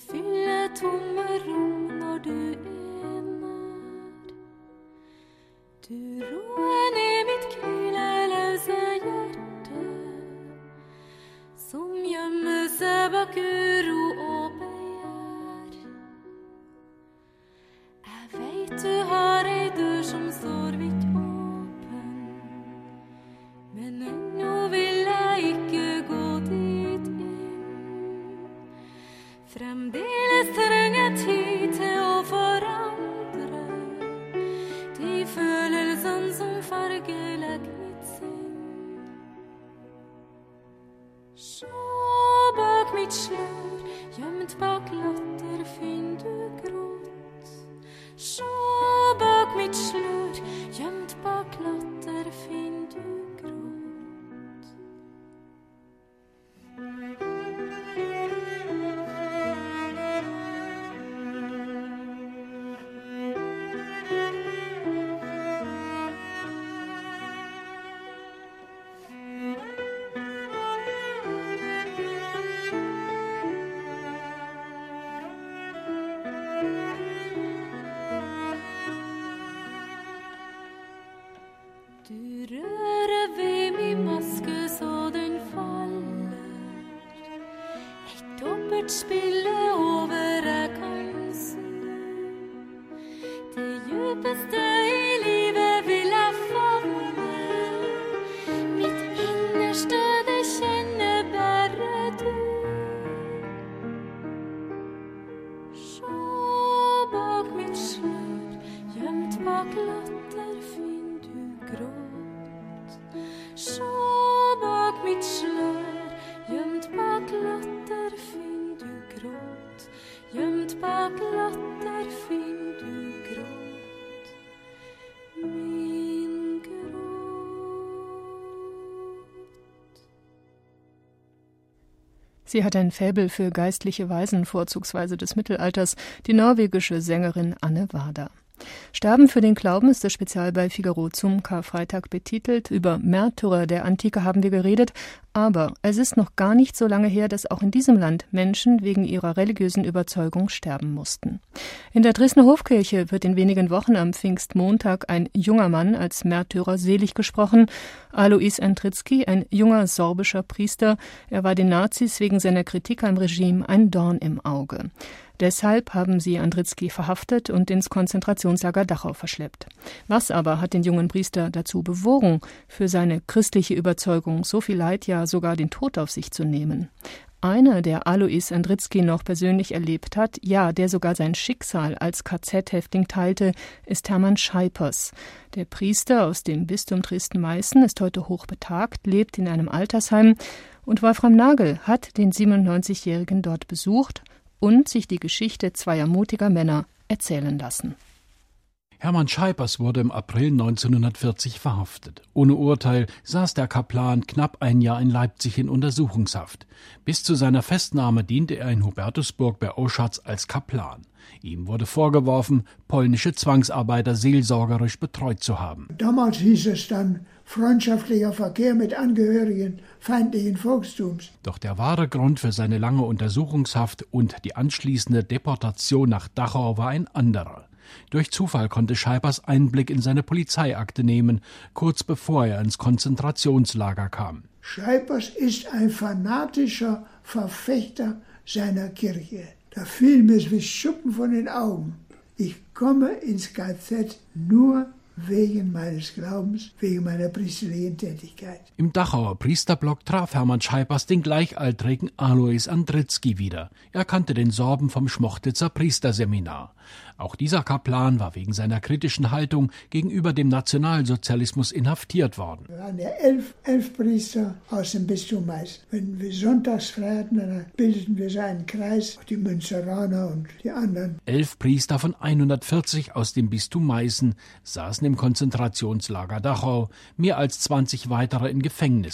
fyller tomme rom når du er nær. Du roer ned mitt hvileløse hjerte, som gjemmer seg bak uro og begjær. Jeg vet du har ei dør som står vidt åpen, men ennå vil jeg ikke gå dit inn. Fremdeles trenger jeg tid til å forandre de følelsene som fargelegger mitt sinn. Sjå bak mitt slør, gjemt bak latter, finn du gråt. Sjå bak mitt slør, gjemt bak latter, finn du gråt. Du rører ved min maske så den faller. Et dobbeltspille over jeg kan snu. Det djupeste i livet vil jeg favne. Mitt innerste det kjenner bare du. Sjå bak mitt slør, gjemt bak latter, finn du gråt. Sjå bak mitt slør, gjemt bak latter, finn du gråt. Gjemt bak latter, finn du gråt. Min gråt. Sie hat ein Faible für geistliche Weisen, vorzugsweise des Mittelalters, die norwegische Sängerin Anne Wada. Sterben für den Glauben ist das Spezial bei Figaro zum Karfreitag betitelt. Über Märtyrer der Antike haben wir geredet, aber es ist noch gar nicht so lange her, dass auch in diesem Land Menschen wegen ihrer religiösen Überzeugung sterben mussten. In der Dresdner Hofkirche wird in wenigen Wochen am Pfingstmontag ein junger Mann als Märtyrer selig gesprochen. Alois Andritzky, ein junger sorbischer Priester. Er war den Nazis wegen seiner Kritik am Regime ein Dorn im Auge. Deshalb haben sie Andritzky verhaftet und ins Konzentrationslager Dachau verschleppt. Was aber hat den jungen Priester dazu bewogen, für seine christliche Überzeugung so viel Leid, ja sogar den Tod auf sich zu nehmen? Einer, der Alois Andritzky noch persönlich erlebt hat, ja, der sogar sein Schicksal als KZ-Häftling teilte, ist Hermann Scheipers. Der Priester aus dem Bistum Dresden-Meißen ist heute hochbetagt, lebt in einem Altersheim und Wolfram Nagel hat den 97-Jährigen dort besucht und sich die Geschichte zweier mutiger Männer erzählen lassen. Hermann Scheipers wurde im April 1940 verhaftet. Ohne Urteil saß der Kaplan knapp ein Jahr in Leipzig in Untersuchungshaft. Bis zu seiner Festnahme diente er in Hubertusburg bei Oschatz als Kaplan. Ihm wurde vorgeworfen, polnische Zwangsarbeiter seelsorgerisch betreut zu haben. Damals hieß es dann freundschaftlicher Verkehr mit Angehörigen feindlichen Volkstums. Doch der wahre Grund für seine lange Untersuchungshaft und die anschließende Deportation nach Dachau war ein anderer. Durch Zufall konnte Scheipers Einblick in seine Polizeiakte nehmen, kurz bevor er ins Konzentrationslager kam. Scheipers ist ein fanatischer Verfechter seiner Kirche. Da fiel mir wie Schuppen von den Augen. Ich komme ins KZ nur wegen meines Glaubens, wegen meiner priesterlichen Tätigkeit. Im Dachauer Priesterblock traf Hermann Scheipers den gleichaltrigen Alois Andritzky wieder. Er kannte den Sorben vom Schmochtitzer Priesterseminar. Auch dieser Kaplan war wegen seiner kritischen Haltung gegenüber dem Nationalsozialismus inhaftiert worden. Wir waren ja elf Priester aus dem Bistum Meißen. Wenn wir sonntags frei hatten, dann bildeten wir so einen Kreis, die Münsteraner und die anderen. 11 Priester von 140 aus dem Bistum Meißen saßen im Konzentrationslager Dachau, mehr als 20 weitere in Gefängnissen.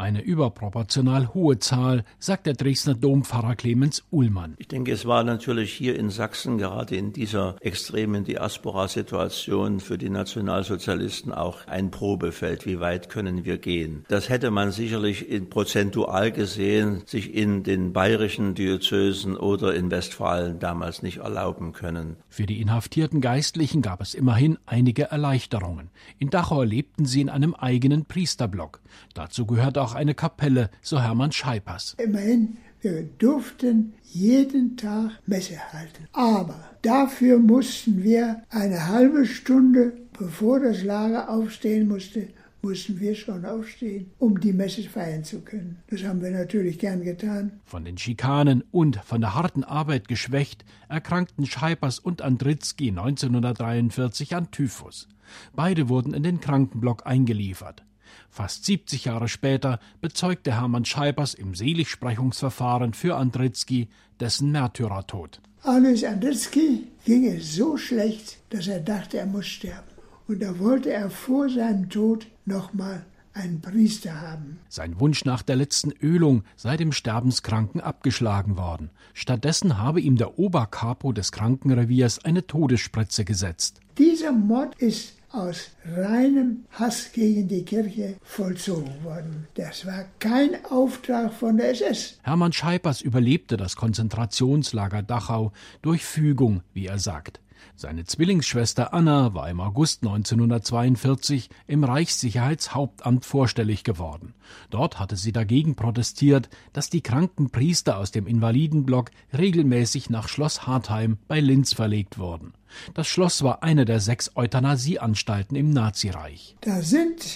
Eine überproportional hohe Zahl, sagt der Dresdner Dompfarrer Clemens Uhlmann. Ich denke, es war natürlich hier in Sachsen gerade in dieser extremen Diaspora-Situation für die Nationalsozialisten auch ein Probefeld. Wie weit können wir gehen? Das hätte man sicherlich prozentual gesehen sich in den bayerischen Diözesen oder in Westfalen damals nicht erlauben können. Für die inhaftierten Geistlichen gab es immerhin einige Erleichterungen. In Dachau lebten sie in einem eigenen Priesterblock. Dazu gehört auch eine Kapelle, so Hermann Scheipers. Immerhin, wir durften jeden Tag Messe halten. Aber dafür mussten wir eine halbe Stunde, bevor das Lager aufstehen mussten wir schon aufstehen, um die Messe feiern zu können. Das haben wir natürlich gern getan. Von den Schikanen und von der harten Arbeit geschwächt, erkrankten Scheipers und Andritzky 1943 an Typhus. Beide wurden in den Krankenblock eingeliefert. Fast 70 Jahre später bezeugte Hermann Scheipers im Seligsprechungsverfahren für Andritzky dessen Märtyrertod. Alois Andritzky ging es so schlecht, dass er dachte, er muss sterben. Und da wollte er vor seinem Tod nochmal einen Priester haben. Sein Wunsch nach der letzten Ölung sei dem Sterbenskranken abgeschlagen worden. Stattdessen habe ihm der Oberkapo des Krankenreviers eine Todesspritze gesetzt. Dieser Mord ist aus reinem Hass gegen die Kirche vollzogen worden. Das war kein Auftrag von der SS. Hermann Scheipers überlebte das Konzentrationslager Dachau durch Fügung, wie er sagt. Seine Zwillingsschwester Anna war im August 1942 im Reichssicherheitshauptamt vorstellig geworden. Dort hatte sie dagegen protestiert, dass die kranken Priester aus dem Invalidenblock regelmäßig nach Schloss Hartheim bei Linz verlegt wurden. Das Schloss war eine der 6 Euthanasieanstalten im Nazireich. Da sind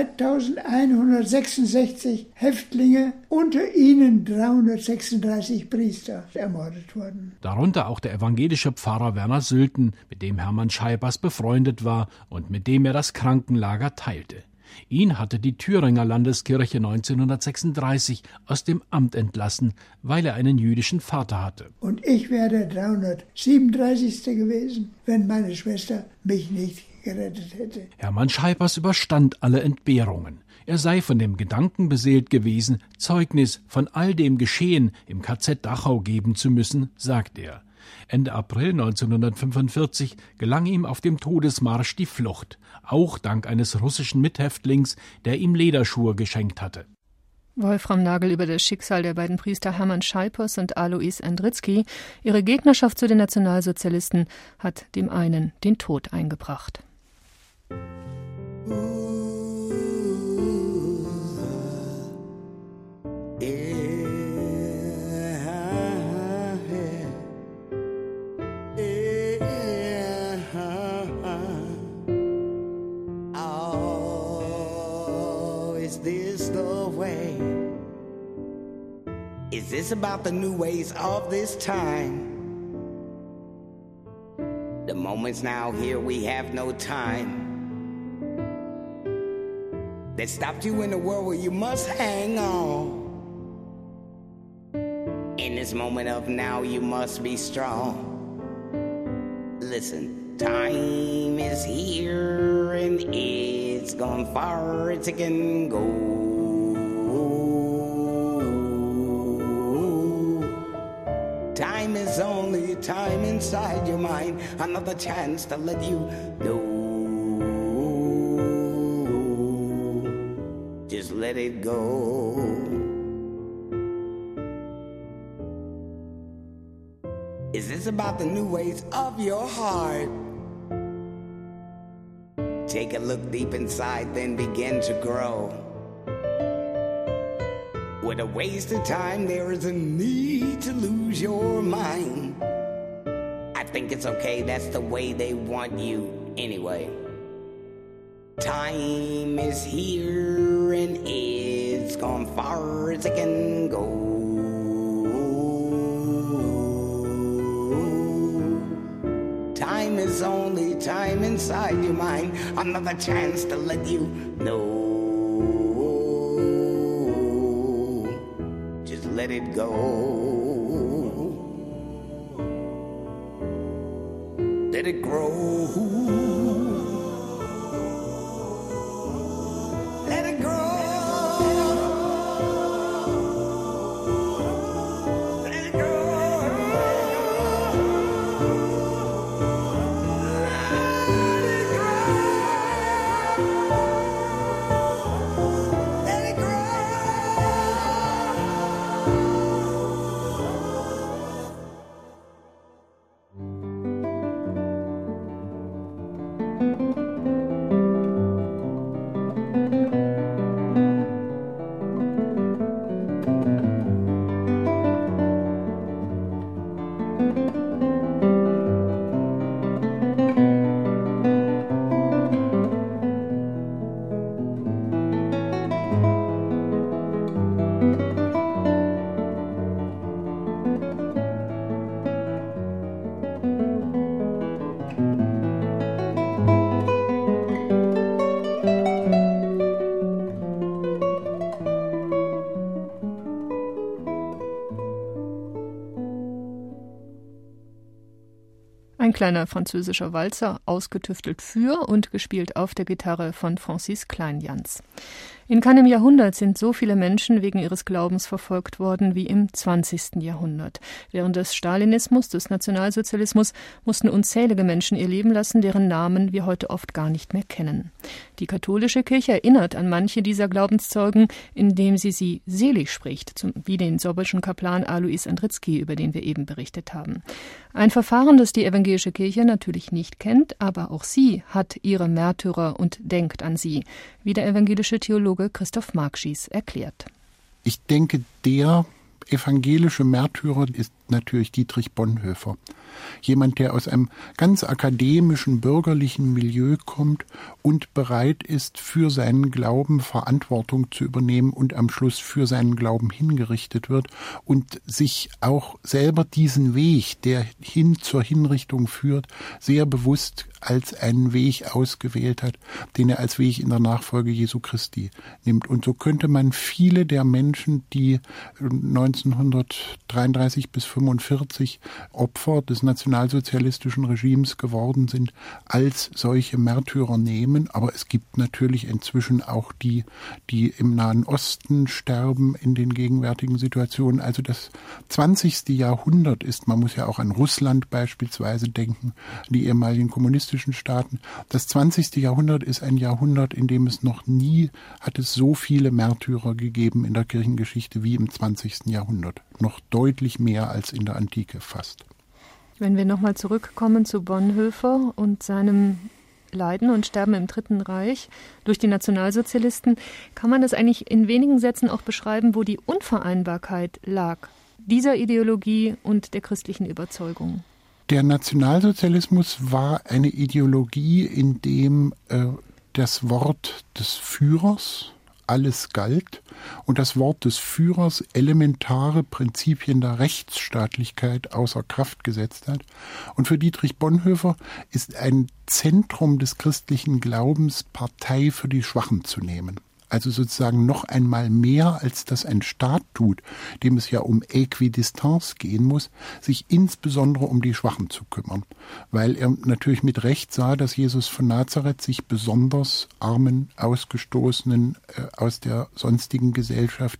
3166 Häftlinge, unter ihnen 336 Priester ermordet worden. Darunter auch der evangelische Pfarrer Werner Sülten, mit dem Hermann Scheipers befreundet war und mit dem er das Krankenlager teilte. Ihn hatte die Thüringer Landeskirche 1936 aus dem Amt entlassen, weil er einen jüdischen Vater hatte. Und ich wäre der 337. gewesen, wenn meine Schwester mich nicht gerettet hätte. Hermann Scheipers überstand alle Entbehrungen. Er sei von dem Gedanken beseelt gewesen, Zeugnis von all dem Geschehen im KZ Dachau geben zu müssen, sagt er. Ende April 1945 gelang ihm auf dem Todesmarsch die Flucht, auch dank eines russischen Mithäftlings, der ihm Lederschuhe geschenkt hatte. Wolfram Nagel über das Schicksal der beiden Priester Hermann Scheipers und Alois Andritzky. Ihre Gegnerschaft zu den Nationalsozialisten hat dem einen den Tod eingebracht. Is this about the new ways of this time? The moment's now here, we have no time. That stopped you in a world where you must hang on. In this moment of now, you must be strong. Listen, time is here and it's gone far as it can go. Time is only time inside your mind, another chance to let you know. Just let it go. Is this about the new ways of your heart? Take a look deep inside, then begin to grow. With a waste of time, there is a need to lose your mind. I think it's okay, that's the way they want you anyway. Time is here and it's gone far as it can go. Time is only time inside your mind, another chance to let you know. Let it go. Let it grow. Let it grow. Ein kleiner französischer Walzer, ausgetüftelt für und gespielt auf der Gitarre von Francis Kleinjans. In keinem Jahrhundert sind so viele Menschen wegen ihres Glaubens verfolgt worden wie im 20. Jahrhundert. Während des Stalinismus, des Nationalsozialismus, mussten unzählige Menschen ihr Leben lassen, deren Namen wir heute oft gar nicht mehr kennen. Die katholische Kirche erinnert an manche dieser Glaubenszeugen, indem sie selig spricht, wie den sorbischen Kaplan Alois Andritzky, über den wir eben berichtet haben. Ein Verfahren, das die evangelische Kirche natürlich nicht kennt, aber auch sie hat ihre Märtyrer und denkt an sie, wie der evangelische Theologe Christoph Markschies erklärt. Ich denke, der evangelische Märtyrer ist natürlich Dietrich Bonhoeffer. Jemand, der aus einem ganz akademischen, bürgerlichen Milieu kommt und bereit ist, für seinen Glauben Verantwortung zu übernehmen und am Schluss für seinen Glauben hingerichtet wird und sich auch selber diesen Weg, der hin zur Hinrichtung führt, sehr bewusst als einen Weg ausgewählt hat, den er als Weg in der Nachfolge Jesu Christi nimmt. Und so könnte man viele der Menschen, die 1933 bis 1945 Opfer des nationalsozialistischen Regimes geworden sind, als solche Märtyrer nehmen. Aber es gibt natürlich inzwischen auch die im Nahen Osten sterben in den gegenwärtigen Situationen. Also das 20. Jahrhundert ist, man muss ja auch an Russland beispielsweise denken, die ehemaligen kommunistischen Staaten. Das 20. Jahrhundert ist ein Jahrhundert, in dem es noch nie hat es so viele Märtyrer gegeben in der Kirchengeschichte wie im 20. Jahrhundert. Noch deutlich mehr als in der Antike fast. Wenn wir nochmal zurückkommen zu Bonhoeffer und seinem Leiden und Sterben im Dritten Reich durch die Nationalsozialisten, kann man das eigentlich in wenigen Sätzen auch beschreiben, wo die Unvereinbarkeit lag, dieser Ideologie und der christlichen Überzeugung? Der Nationalsozialismus war eine Ideologie, in dem das Wort des Führers alles galt und das Wort des Führers elementare Prinzipien der Rechtsstaatlichkeit außer Kraft gesetzt hat. Und für Dietrich Bonhoeffer ist ein Zentrum des christlichen Glaubens, Partei für die Schwachen zu nehmen. Also sozusagen noch einmal mehr, als das ein Staat tut, dem es ja um Äquidistanz gehen muss, sich insbesondere um die Schwachen zu kümmern. Weil er natürlich mit Recht sah, dass Jesus von Nazareth sich besonders armen, Ausgestoßenen aus der sonstigen Gesellschaft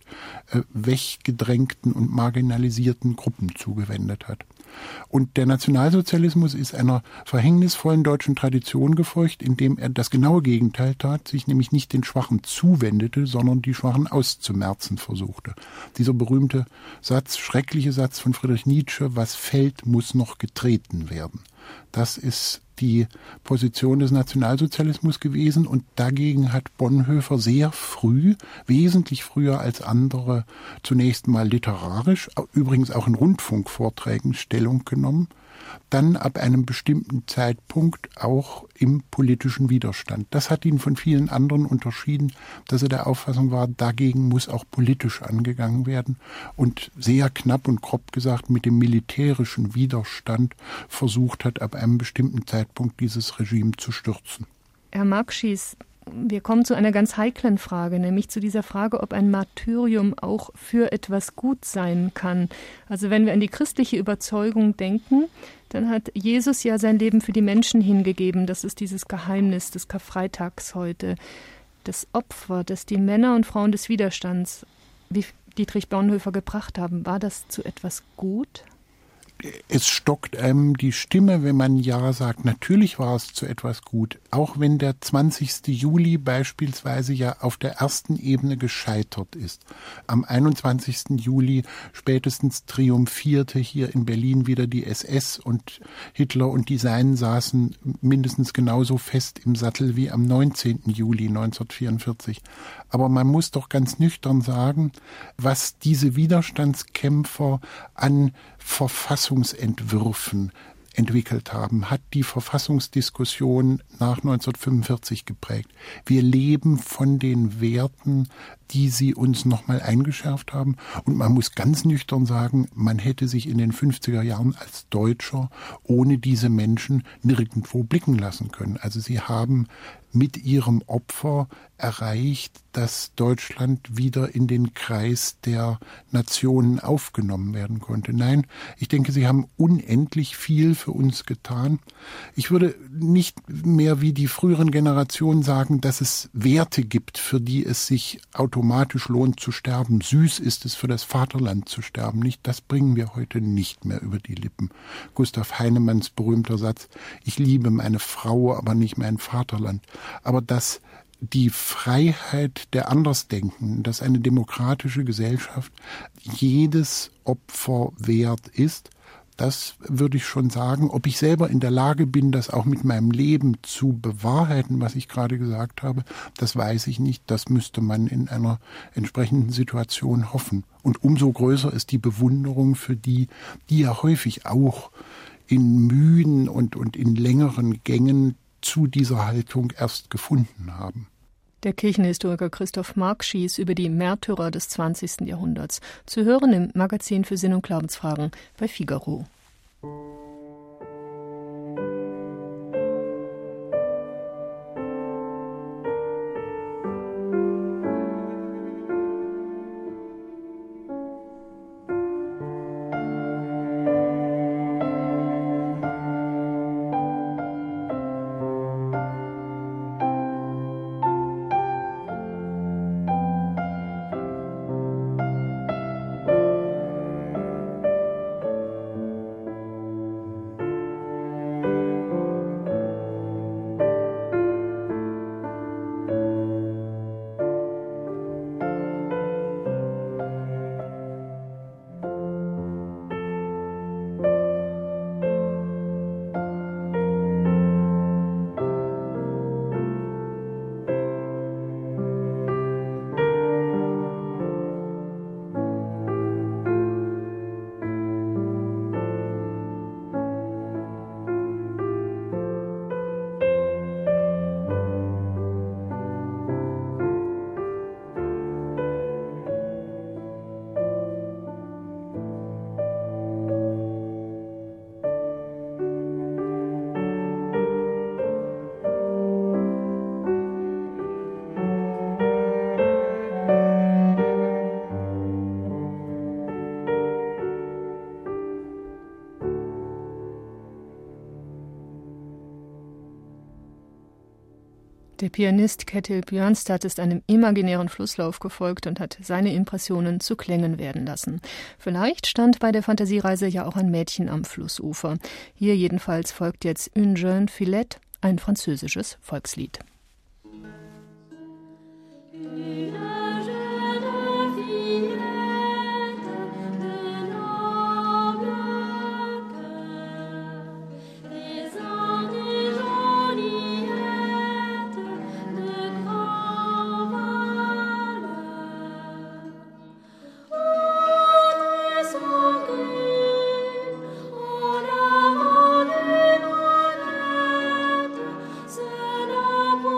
weggedrängten und marginalisierten Gruppen zugewendet hat. Und der Nationalsozialismus ist einer verhängnisvollen deutschen Tradition gefolgt, indem er das genaue Gegenteil tat, sich nämlich nicht den Schwachen zuwendete, sondern die Schwachen auszumerzen versuchte. Dieser berühmte Satz, schreckliche Satz von Friedrich Nietzsche, was fällt, muss noch getreten werden. Das ist die Position des Nationalsozialismus gewesen und dagegen hat Bonhoeffer sehr früh, wesentlich früher als andere, zunächst mal literarisch, übrigens auch in Rundfunkvorträgen Stellung genommen, dann ab einem bestimmten Zeitpunkt auch im politischen Widerstand. Das hat ihn von vielen anderen unterschieden, dass er der Auffassung war, dagegen muss auch politisch angegangen werden und sehr knapp und grob gesagt mit dem militärischen Widerstand versucht hat, ab einem bestimmten Zeitpunkt dieses Regime zu stürzen. Herr Markschies, wir kommen zu einer ganz heiklen Frage, nämlich zu dieser Frage, ob ein Martyrium auch für etwas gut sein kann. Also wenn wir an die christliche Überzeugung denken, dann hat Jesus ja sein Leben für die Menschen hingegeben. Das ist dieses Geheimnis des Karfreitags heute. Das Opfer, das die Männer und Frauen des Widerstands, wie Dietrich Bonhoeffer gebracht haben, war das zu etwas gut? Es stockt einem die Stimme, wenn man Ja sagt. Natürlich war es zu etwas gut. Auch wenn der 20. Juli beispielsweise ja auf der ersten Ebene gescheitert ist. Am 21. Juli spätestens triumphierte hier in Berlin wieder die SS und Hitler und die Seinen saßen mindestens genauso fest im Sattel wie am 19. Juli 1944. Aber man muss doch ganz nüchtern sagen, was diese Widerstandskämpfer an Verfassungsentwürfen entwickelt haben, hat die Verfassungsdiskussion nach 1945 geprägt. Wir leben von den Werten, die sie uns nochmal eingeschärft haben. Und man muss ganz nüchtern sagen, man hätte sich in den 50er Jahren als Deutscher ohne diese Menschen nirgendwo blicken lassen können. Also sie haben mit ihrem Opfer erreicht, dass Deutschland wieder in den Kreis der Nationen aufgenommen werden konnte. Nein, ich denke, sie haben unendlich viel für uns getan. Ich würde nicht mehr wie die früheren Generationen sagen, dass es Werte gibt, für die es sich automatisch lohnt zu sterben. Süß ist es, für das Vaterland zu sterben. Nicht, das bringen wir heute nicht mehr über die Lippen. Gustav Heinemanns berühmter Satz: Ich liebe meine Frau, aber nicht mein Vaterland. Aber dass die Freiheit der Andersdenkenden, dass eine demokratische Gesellschaft jedes Opfer wert ist, das würde ich schon sagen. Ob ich selber in der Lage bin, das auch mit meinem Leben zu bewahrheiten, was ich gerade gesagt habe, das weiß ich nicht. Das müsste man in einer entsprechenden Situation hoffen. Und umso größer ist die Bewunderung für die ja häufig auch in müden und in längeren Gängen zu dieser Haltung erst gefunden haben. Der Kirchenhistoriker Christoph Markschies über die Märtyrer des 20. Jahrhunderts. Zu hören im Magazin für Sinn und Glaubensfragen bei Figaro. Der Pianist Ketil Björnstad ist einem imaginären Flusslauf gefolgt und hat seine Impressionen zu Klängen werden lassen. Vielleicht stand bei der Fantasiereise ja auch ein Mädchen am Flussufer. Hier jedenfalls folgt jetzt Une jeune fillette, ein französisches Volkslied. Pour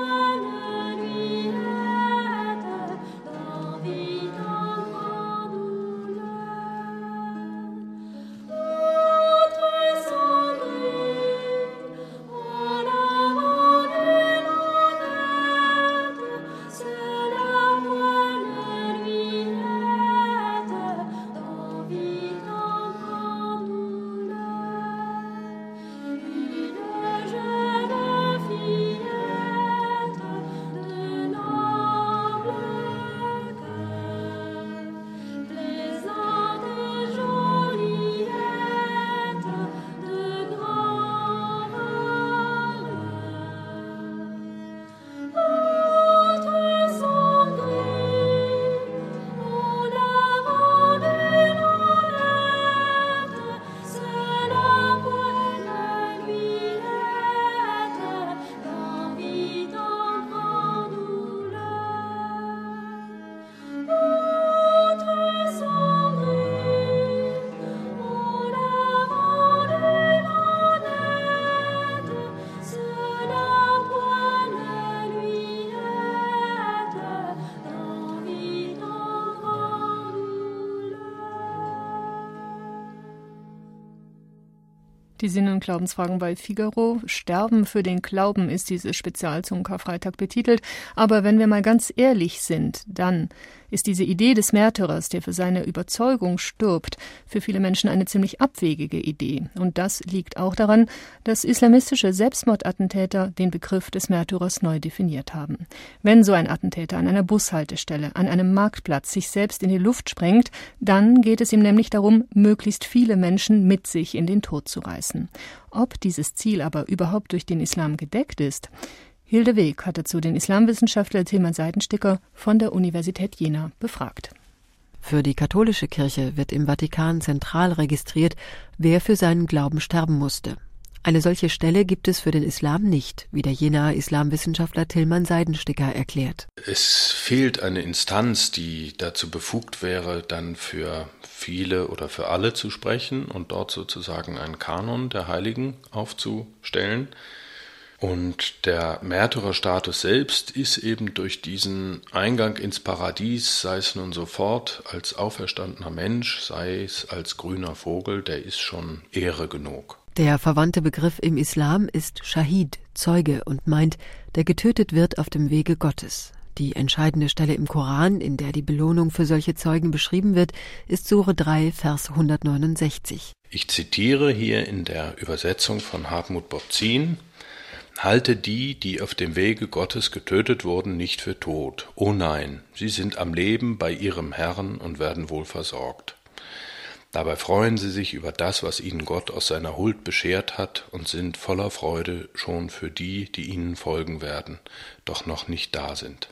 Die Sinn- und Glaubensfragen bei Figaro. Sterben für den Glauben ist dieses Spezial zum Karfreitag betitelt. Aber wenn wir mal ganz ehrlich sind, dann ist diese Idee des Märtyrers, der für seine Überzeugung stirbt, für viele Menschen eine ziemlich abwegige Idee. Und das liegt auch daran, dass islamistische Selbstmordattentäter den Begriff des Märtyrers neu definiert haben. Wenn so ein Attentäter an einer Bushaltestelle, an einem Marktplatz sich selbst in die Luft sprengt, dann geht es ihm nämlich darum, möglichst viele Menschen mit sich in den Tod zu reißen. Ob dieses Ziel aber überhaupt durch den Islam gedeckt ist? Hilde Weg hat dazu den Islamwissenschaftler Tilman Seidensticker von der Universität Jena befragt. Für die katholische Kirche wird im Vatikan zentral registriert, wer für seinen Glauben sterben musste. Eine solche Stelle gibt es für den Islam nicht, wie der Jenaer Islamwissenschaftler Tilman Seidensticker erklärt. Es fehlt eine Instanz, die dazu befugt wäre, dann für viele oder für alle zu sprechen und dort sozusagen einen Kanon der Heiligen aufzustellen. Und der Märtyrerstatus selbst ist eben durch diesen Eingang ins Paradies, sei es nun sofort als auferstandener Mensch, sei es als grüner Vogel, der ist schon Ehre genug. Der verwandte Begriff im Islam ist Schahid, Zeuge, und meint, der getötet wird auf dem Wege Gottes. Die entscheidende Stelle im Koran, in der die Belohnung für solche Zeugen beschrieben wird, ist Sure 3, Vers 169. Ich zitiere hier in der Übersetzung von Hartmut Bobzien: Halte die auf dem Wege Gottes getötet wurden, nicht für tot. Oh nein, sie sind am Leben bei ihrem Herrn und werden wohl versorgt. Dabei freuen sie sich über das, was ihnen Gott aus seiner Huld beschert hat, und sind voller Freude schon für die ihnen folgen werden, doch noch nicht da sind.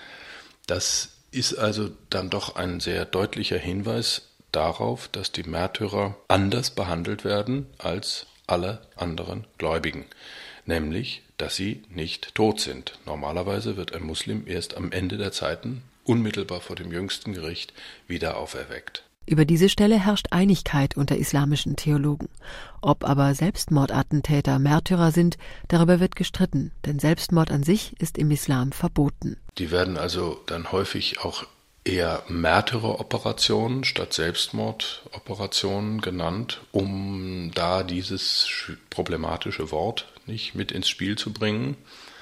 Das ist also dann doch ein sehr deutlicher Hinweis darauf, dass die Märtyrer anders behandelt werden als alle anderen Gläubigen. Nämlich, dass sie nicht tot sind. Normalerweise wird ein Muslim erst am Ende der Zeiten, unmittelbar vor dem jüngsten Gericht, wieder auferweckt. Über diese Stelle herrscht Einigkeit unter islamischen Theologen. Ob aber Selbstmordattentäter Märtyrer sind, darüber wird gestritten, denn Selbstmord an sich ist im Islam verboten. Die werden also dann häufig auch eher Märtyreroperationen statt Selbstmordoperationen genannt, um da dieses problematische Wort nicht mit ins Spiel zu bringen.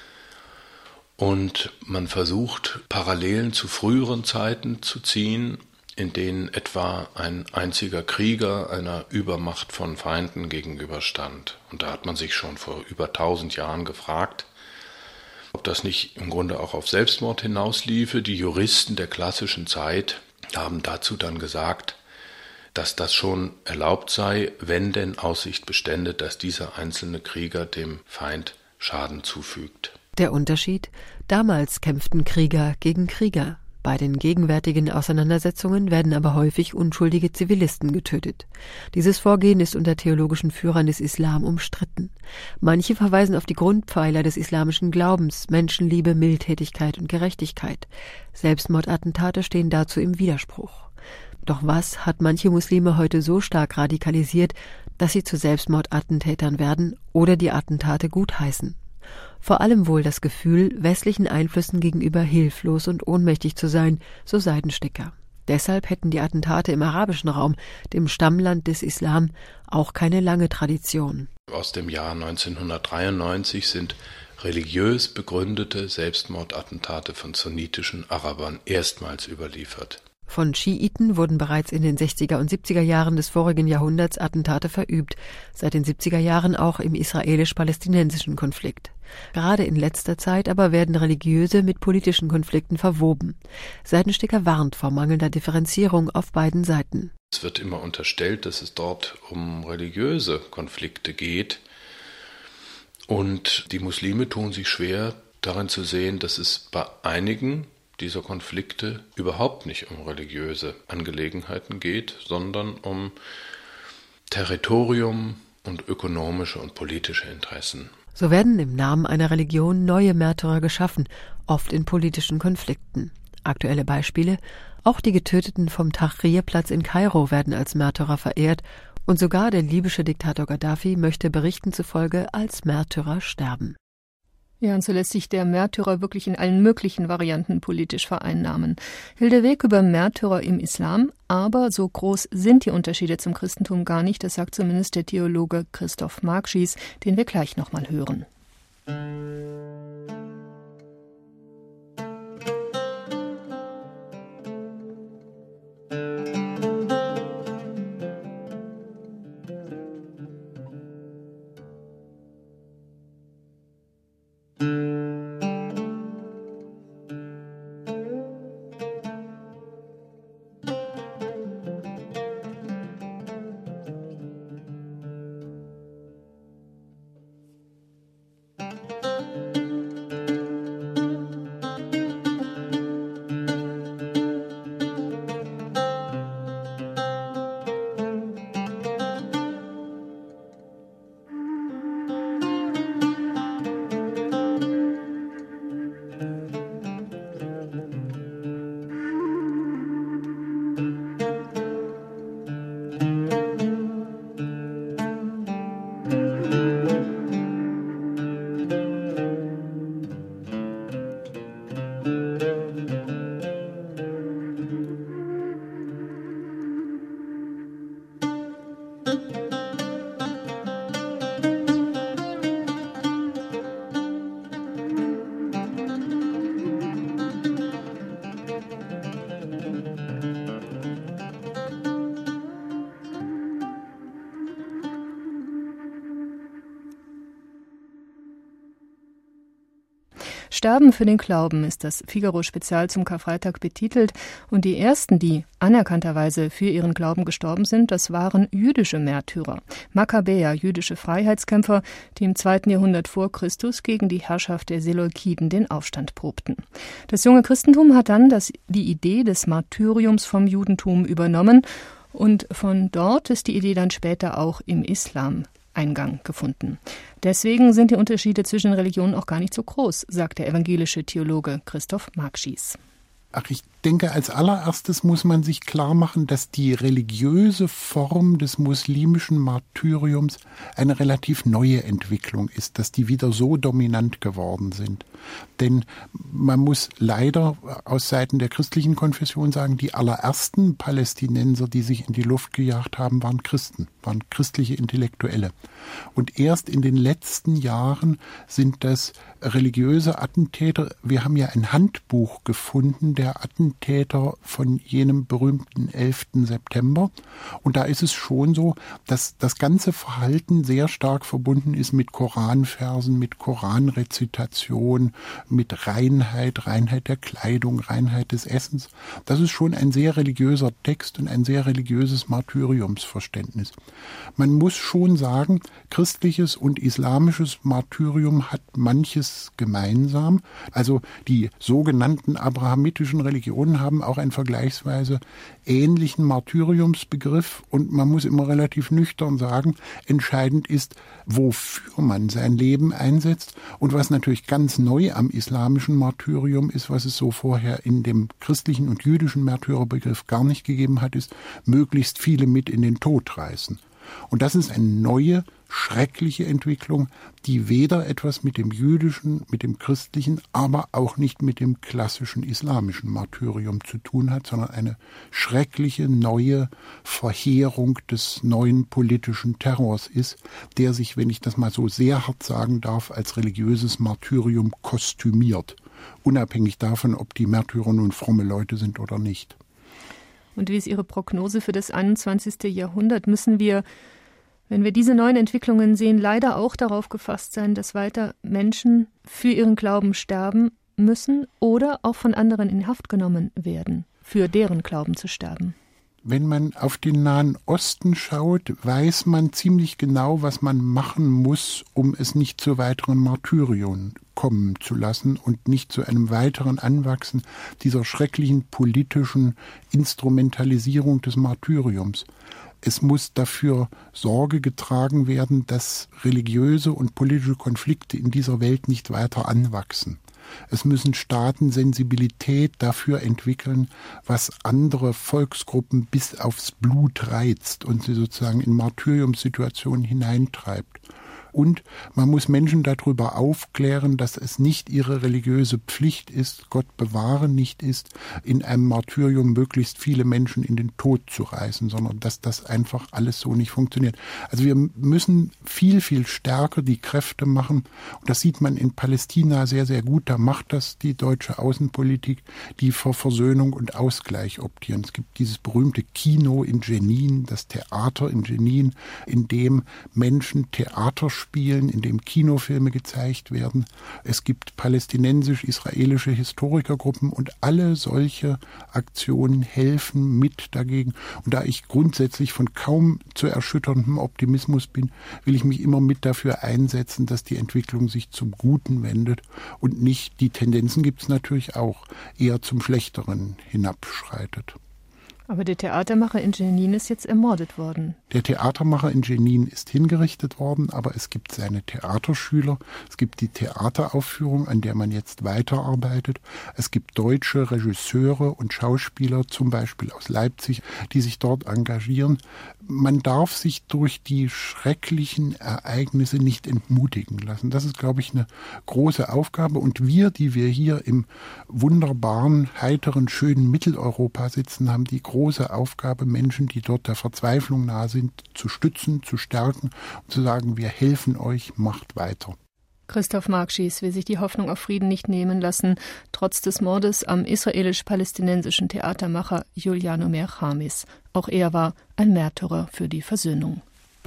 Und man versucht, Parallelen zu früheren Zeiten zu ziehen, in denen etwa ein einziger Krieger einer Übermacht von Feinden gegenüberstand. Und da hat man sich schon vor über 1000 Jahren gefragt, ob das nicht im Grunde auch auf Selbstmord hinausliefe. Die Juristen der klassischen Zeit haben dazu dann gesagt, dass das schon erlaubt sei, wenn denn Aussicht bestände, dass dieser einzelne Krieger dem Feind Schaden zufügt. Der Unterschied? Damals kämpften Krieger gegen Krieger. Bei den gegenwärtigen Auseinandersetzungen werden aber häufig unschuldige Zivilisten getötet. Dieses Vorgehen ist unter theologischen Führern des Islam umstritten. Manche verweisen auf die Grundpfeiler des islamischen Glaubens: Menschenliebe, Mildtätigkeit und Gerechtigkeit. Selbstmordattentate stehen dazu im Widerspruch. Doch was hat manche Muslime heute so stark radikalisiert, dass sie zu Selbstmordattentätern werden oder die Attentate gutheißen? Vor allem wohl das Gefühl, westlichen Einflüssen gegenüber hilflos und ohnmächtig zu sein, so Seidensticker. Deshalb hätten die Attentate im arabischen Raum, dem Stammland des Islam, auch keine lange Tradition. Aus dem Jahr 1993 sind religiös begründete Selbstmordattentate von sunnitischen Arabern erstmals überliefert. Von Schiiten wurden bereits in den 60er und 70er Jahren des vorigen Jahrhunderts Attentate verübt, seit den 70er Jahren auch im israelisch-palästinensischen Konflikt. Gerade in letzter Zeit aber werden religiöse mit politischen Konflikten verwoben. Seidensticker warnt vor mangelnder Differenzierung auf beiden Seiten. Es wird immer unterstellt, dass es dort um religiöse Konflikte geht. Und die Muslime tun sich schwer, darin zu sehen, dass es bei einigen dieser Konflikte überhaupt nicht um religiöse Angelegenheiten geht, sondern um Territorium und ökonomische und politische Interessen. So werden im Namen einer Religion neue Märtyrer geschaffen, oft in politischen Konflikten. Aktuelle Beispiele: Auch die Getöteten vom Tahrir-Platz in Kairo werden als Märtyrer verehrt, und sogar der libysche Diktator Gaddafi möchte Berichten zufolge als Märtyrer sterben. Ja, und so lässt sich der Märtyrer wirklich in allen möglichen Varianten politisch vereinnahmen. Hilde Weg über Märtyrer im Islam, aber so groß sind die Unterschiede zum Christentum gar nicht, das sagt zumindest der Theologe Christoph Markschies, den wir gleich nochmal hören. Sterben für den Glauben ist das Figaro-Spezial zum Karfreitag betitelt. Und die ersten, die anerkannterweise für ihren Glauben gestorben sind, das waren jüdische Märtyrer. Makkabäer, jüdische Freiheitskämpfer, die im 2. Jahrhundert vor Christus gegen die Herrschaft der Seleukiden den Aufstand probten. Das junge Christentum hat dann die Idee des Martyriums vom Judentum übernommen. Und von dort ist die Idee dann später auch im Islam Eingang gefunden. Deswegen sind die Unterschiede zwischen Religionen auch gar nicht so groß, sagt der evangelische Theologe Christoph Markschies. Ich denke, als allererstes muss man sich klar machen, dass die religiöse Form des muslimischen Martyriums eine relativ neue Entwicklung ist, dass die wieder so dominant geworden sind. Denn man muss leider aus Seiten der christlichen Konfession sagen, die allerersten Palästinenser, die sich in die Luft gejagt haben, waren Christen, waren christliche Intellektuelle. Und erst in den letzten Jahren sind das religiöse Attentäter. Wir haben ja ein Handbuch gefunden, der Attentäter von jenem berühmten 11. September. Und da ist es schon so, dass das ganze Verhalten sehr stark verbunden ist mit Koranversen, mit Koranrezitation, mit Reinheit der Kleidung, Reinheit des Essens. Das ist schon ein sehr religiöser Text und ein sehr religiöses Martyriumsverständnis. Man muss schon sagen, christliches und islamisches Martyrium hat manches gemeinsam. Also die sogenannten abrahamitischen Religionen haben auch einen vergleichsweise ähnlichen Martyriumsbegriff und man muss immer relativ nüchtern sagen, entscheidend ist, wofür man sein Leben einsetzt und was natürlich ganz neu am islamischen Martyrium ist, was es so vorher in dem christlichen und jüdischen Märtyrerbegriff gar nicht gegeben hat, ist, möglichst viele mit in den Tod reißen. Und das ist eine neue, schreckliche Entwicklung, die weder etwas mit dem jüdischen, mit dem christlichen, aber auch nicht mit dem klassischen islamischen Martyrium zu tun hat, sondern eine schreckliche neue Verheerung des neuen politischen Terrors ist, der sich, wenn ich das mal so sehr hart sagen darf, als religiöses Martyrium kostümiert, unabhängig davon, ob die Märtyrer nun fromme Leute sind oder nicht. Und wie ist Ihre Prognose für das 21. Jahrhundert? Müssen wir, wenn wir diese neuen Entwicklungen sehen, leider auch darauf gefasst sein, dass weiter Menschen für ihren Glauben sterben müssen oder auch von anderen in Haft genommen werden, für deren Glauben zu sterben? Wenn man auf den Nahen Osten schaut, weiß man ziemlich genau, was man machen muss, um es nicht zu weiteren Martyrien kommen zu lassen und nicht zu einem weiteren Anwachsen dieser schrecklichen politischen Instrumentalisierung des Martyriums. Es muss dafür Sorge getragen werden, dass religiöse und politische Konflikte in dieser Welt nicht weiter anwachsen. Es müssen Staaten Sensibilität dafür entwickeln, was andere Volksgruppen bis aufs Blut reizt und sie sozusagen in Martyriumssituationen hineintreibt. Und man muss Menschen darüber aufklären, dass es nicht ihre religiöse Pflicht ist, Gott bewahre nicht ist, in einem Martyrium möglichst viele Menschen in den Tod zu reißen, sondern dass das einfach alles so nicht funktioniert. Also wir müssen viel, viel stärker die Kräfte machen. Und das sieht man in Palästina sehr, sehr gut. Da macht das die deutsche Außenpolitik, die für Versöhnung und Ausgleich optieren. Es gibt dieses berühmte Kino in Jenin, das Theater in Jenin, in dem Menschen Theater spielen, in dem Kinofilme gezeigt werden. Es gibt palästinensisch-israelische Historikergruppen und alle solche Aktionen helfen mit dagegen. Und da ich grundsätzlich von kaum zu erschütterndem Optimismus bin, will ich mich immer mit dafür einsetzen, dass die Entwicklung sich zum Guten wendet und nicht, die Tendenzen gibt es natürlich auch, eher zum Schlechteren hinabschreitet. Aber der Theatermacher in Jenin ist jetzt ermordet worden. Der Theatermacher in Jenin ist hingerichtet worden, aber es gibt seine Theaterschüler. Es gibt die Theateraufführung, an der man jetzt weiterarbeitet. Es gibt deutsche Regisseure und Schauspieler, zum Beispiel aus Leipzig, die sich dort engagieren. Man darf sich durch die schrecklichen Ereignisse nicht entmutigen lassen. Das ist, glaube ich, eine große Aufgabe. Und wir, die wir hier im wunderbaren, heiteren, schönen Mitteleuropa sitzen, haben die große Aufgabe, Menschen, die dort der Verzweiflung nahe sind, zu stützen, zu stärken und zu sagen, wir helfen euch, macht weiter. Christoph Markschies will sich die Hoffnung auf Frieden nicht nehmen lassen, trotz des Mordes am israelisch-palästinensischen Theatermacher Julian Omer Chamis. Auch er war ein Märtyrer für die Versöhnung.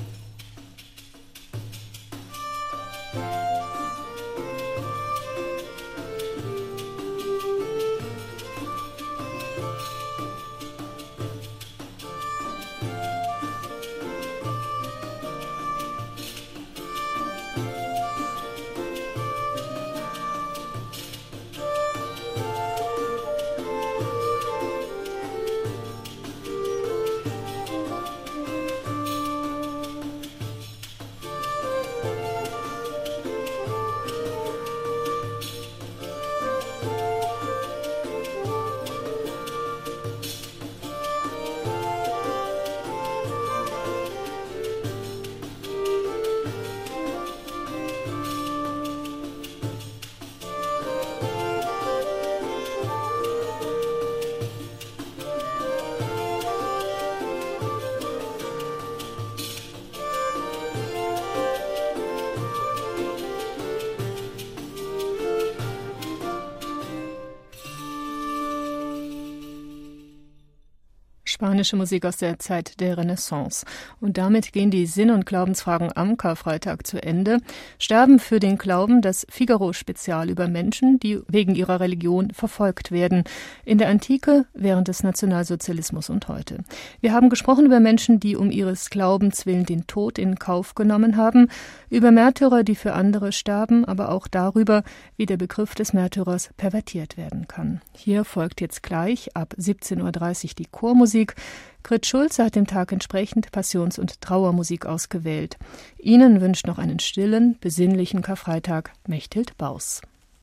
Spanische Musik aus der Zeit der Renaissance. Und damit gehen die Sinn- und Glaubensfragen am Karfreitag zu Ende. Sterben für den Glauben, das Figaro-Spezial über Menschen, die wegen ihrer Religion verfolgt werden. In der Antike, während des Nationalsozialismus und heute. Wir haben gesprochen über Menschen, die um ihres Glaubens willen den Tod in Kauf genommen haben, über Märtyrer, die für andere sterben, aber auch darüber, wie der Begriff des Märtyrers pervertiert werden kann. Hier folgt jetzt gleich ab 17.30 Uhr die Chormusik. Grit Schulze hat dem Tag entsprechend Passions- und Trauermusik ausgewählt. Ihnen wünscht noch einen stillen, besinnlichen Karfreitag Mechthild Baus.